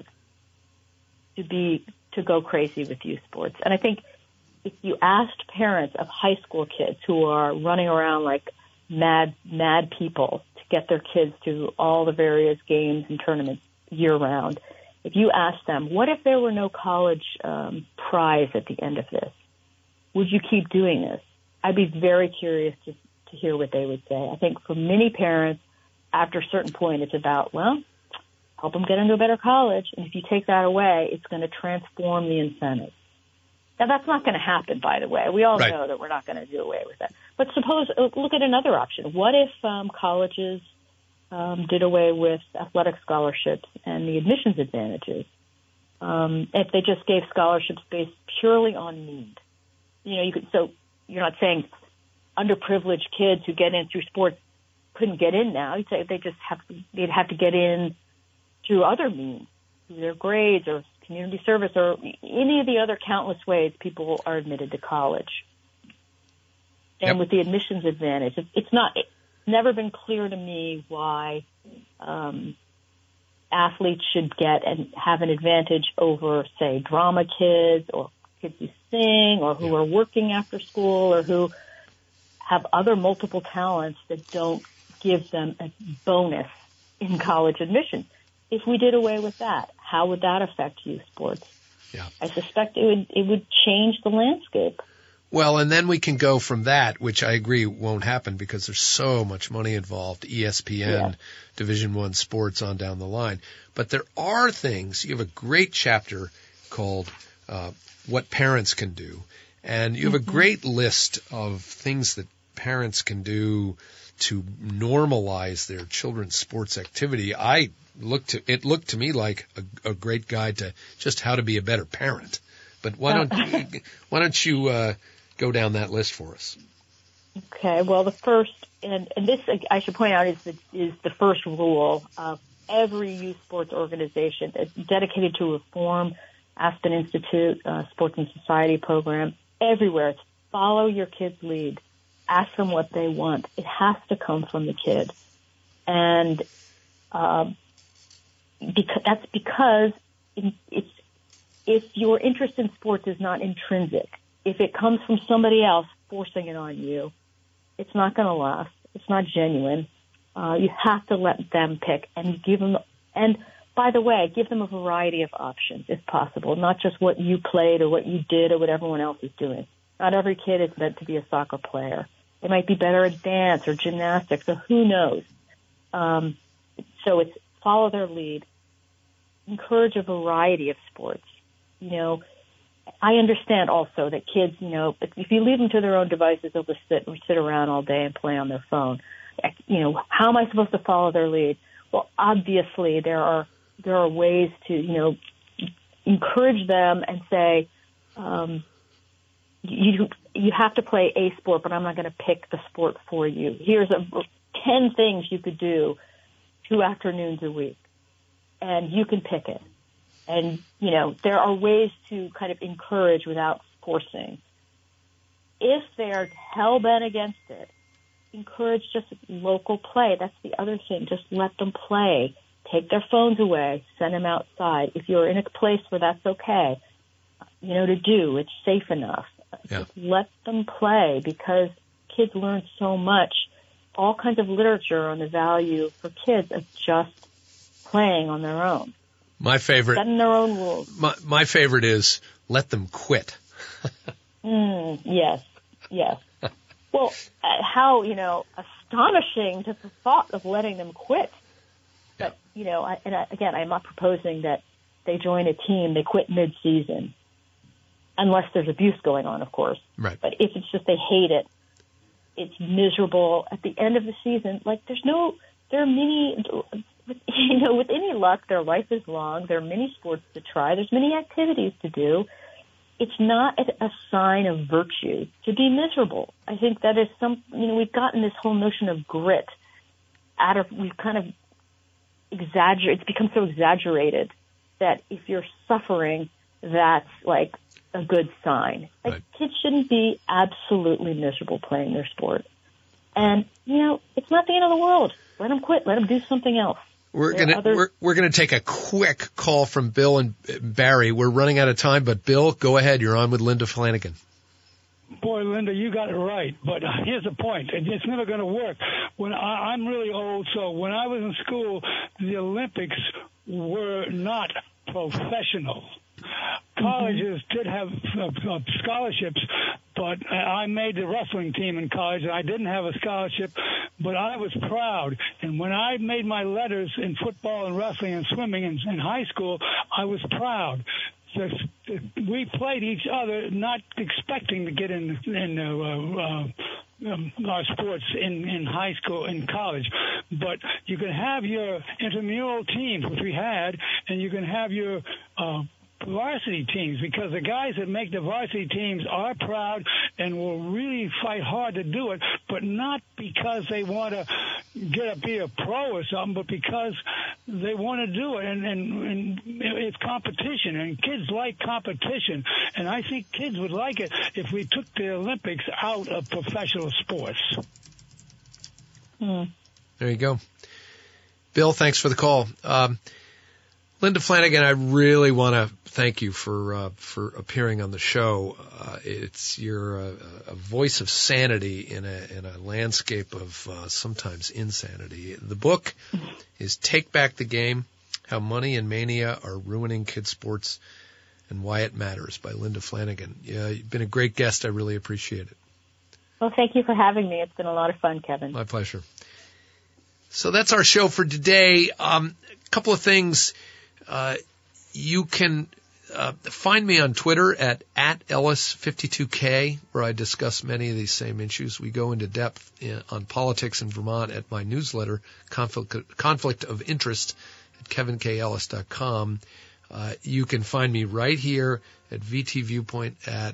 to go crazy with youth sports. And I think if you asked parents of high school kids who are running around like mad people to get their kids to all the various games and tournaments year round, if you asked them, what if there were no college prize at the end of this? Would you keep doing this? I'd be very curious to hear what they would say. I think for many parents, after a certain point, it's about, well, help them get into a better college. And if you take that away, it's going to transform the incentive. Now, that's not going to happen, by the way. We all know that we're not going to do away with that. But look at another option. What if colleges did away with athletic scholarships and the admissions advantages? If they just gave scholarships based purely on need. So you're not saying underprivileged kids who get in through sports couldn't get in now. You'd say they'd have to get in through other means, through their grades or community service or any of the other countless ways people are admitted to college. And with the admissions advantage, it's never been clear to me why athletes should get and have an advantage over, say, drama kids or kids who sing or who are working after school or who have other multiple talents that don't give them a bonus in college admission. If we did away with that, how would that affect youth sports? Yeah. I suspect it would change the landscape. Well, and then we can go from that, which I agree won't happen because there's so much money involved, ESPN, Division I sports on down the line. But there are things, you have a great chapter called What Parents Can Do, and you have a great list of things that parents can do to normalize their children's sports activity. It looked to me like a great guide to just how to be a better parent. But why don't you go down that list for us? Okay. Well, the first, and this I should point out is the first rule of every youth sports organization dedicated to reform, Aspen Institute, Sports and Society program, everywhere. It's follow your kid's lead. Ask them what they want. It has to come from the kid. And that's because if your interest in sports is not intrinsic, if it comes from somebody else forcing it on you, it's not going to last. It's not genuine. You have to let them pick and give them, and by the way, give them a variety of options if possible, not just what you played or what you did or what everyone else is doing. Not every kid is meant to be a soccer player. They might be better at dance or gymnastics or who knows. So it's follow their lead. Encourage a variety of sports. I understand also that kids, if you leave them to their own devices, they'll just sit around all day and play on their phone. How am I supposed to follow their lead? Well, obviously there are ways to, encourage them and say, you have to play a sport, but I'm not going to pick the sport for you. Here's 10 things you could do 2 afternoons a week, and you can pick it. And, there are ways to kind of encourage without forcing. If they're hell-bent against it, encourage just local play. That's the other thing. Just let them play. Take their phones away. Send them outside. If you're in a place where that's okay, to do, it's safe enough. Yeah. Just let them play because kids learn so much, all kinds of literature on the value for kids of just playing on their own. My favorite. Setting their own rules. My favorite is let them quit. Yes. Well, how, astonishing to the thought of letting them quit. But, again, I'm not proposing that they join a team, they quit mid-season, unless there's abuse going on, of course. Right. But if it's just they hate it, it's miserable at the end of the season. Like, there are many, with any luck, their life is long. There are many sports to try. There's many activities to do. It's not a sign of virtue to be miserable. I think that is we've gotten this whole notion of grit we've kind of it's become so exaggerated that if you're suffering, that's like a good sign. Like, right. Kids shouldn't be absolutely miserable playing their sport. And, it's not the end of the world. Let them quit. Let them do something else. We're gonna take a quick call from Bill and Barry. We're running out of time, but Bill, go ahead. You're on with Linda Flanagan. Boy, Linda, you got it right. But here's the point. It's never going to work. I'm really old, so when I was in school, the Olympics were not professional. Colleges did have scholarships, but I made the wrestling team in college, and I didn't have a scholarship, but I was proud. And when I made my letters in football and wrestling and swimming in high school, I was proud. We played each other, not expecting to get in our sports in high school and college. But you can have your intramural teams, which we had, and you can have your varsity teams, because the guys that make the varsity teams are proud and will really fight hard to do it, but not because they want to be a pro or something, but because they want to do it, and it's competition, and kids like competition, and I think kids would like it if we took the Olympics out of professional sports. There you go. Bill, thanks for the call. Linda Flanagan, I really want to thank you for appearing on the show. You're a voice of sanity in a landscape of sometimes insanity. The book is Take Back the Game: How Money and Mania Are Ruining Kids Sports and Why It Matters by Linda Flanagan. You've been a great guest. I really appreciate it. Well, thank you for having me. It's been a lot of fun, Kevin. My pleasure. So that's our show for today. A couple of things. You can find me on Twitter at Ellis52K, where I discuss many of these same issues. We go into depth on politics in Vermont at my newsletter, Conflict of Interest, at kevinkellis.com. You can find me right here at VT Viewpoint at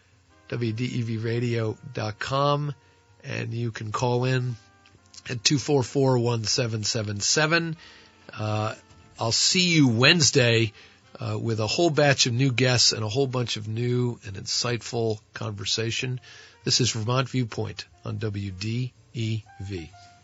WDEVradio.com, and you can call in at 244-1777. I'll see you Wednesday with a whole batch of new guests and a whole bunch of new and insightful conversation. This is Vermont Viewpoint on WDEV.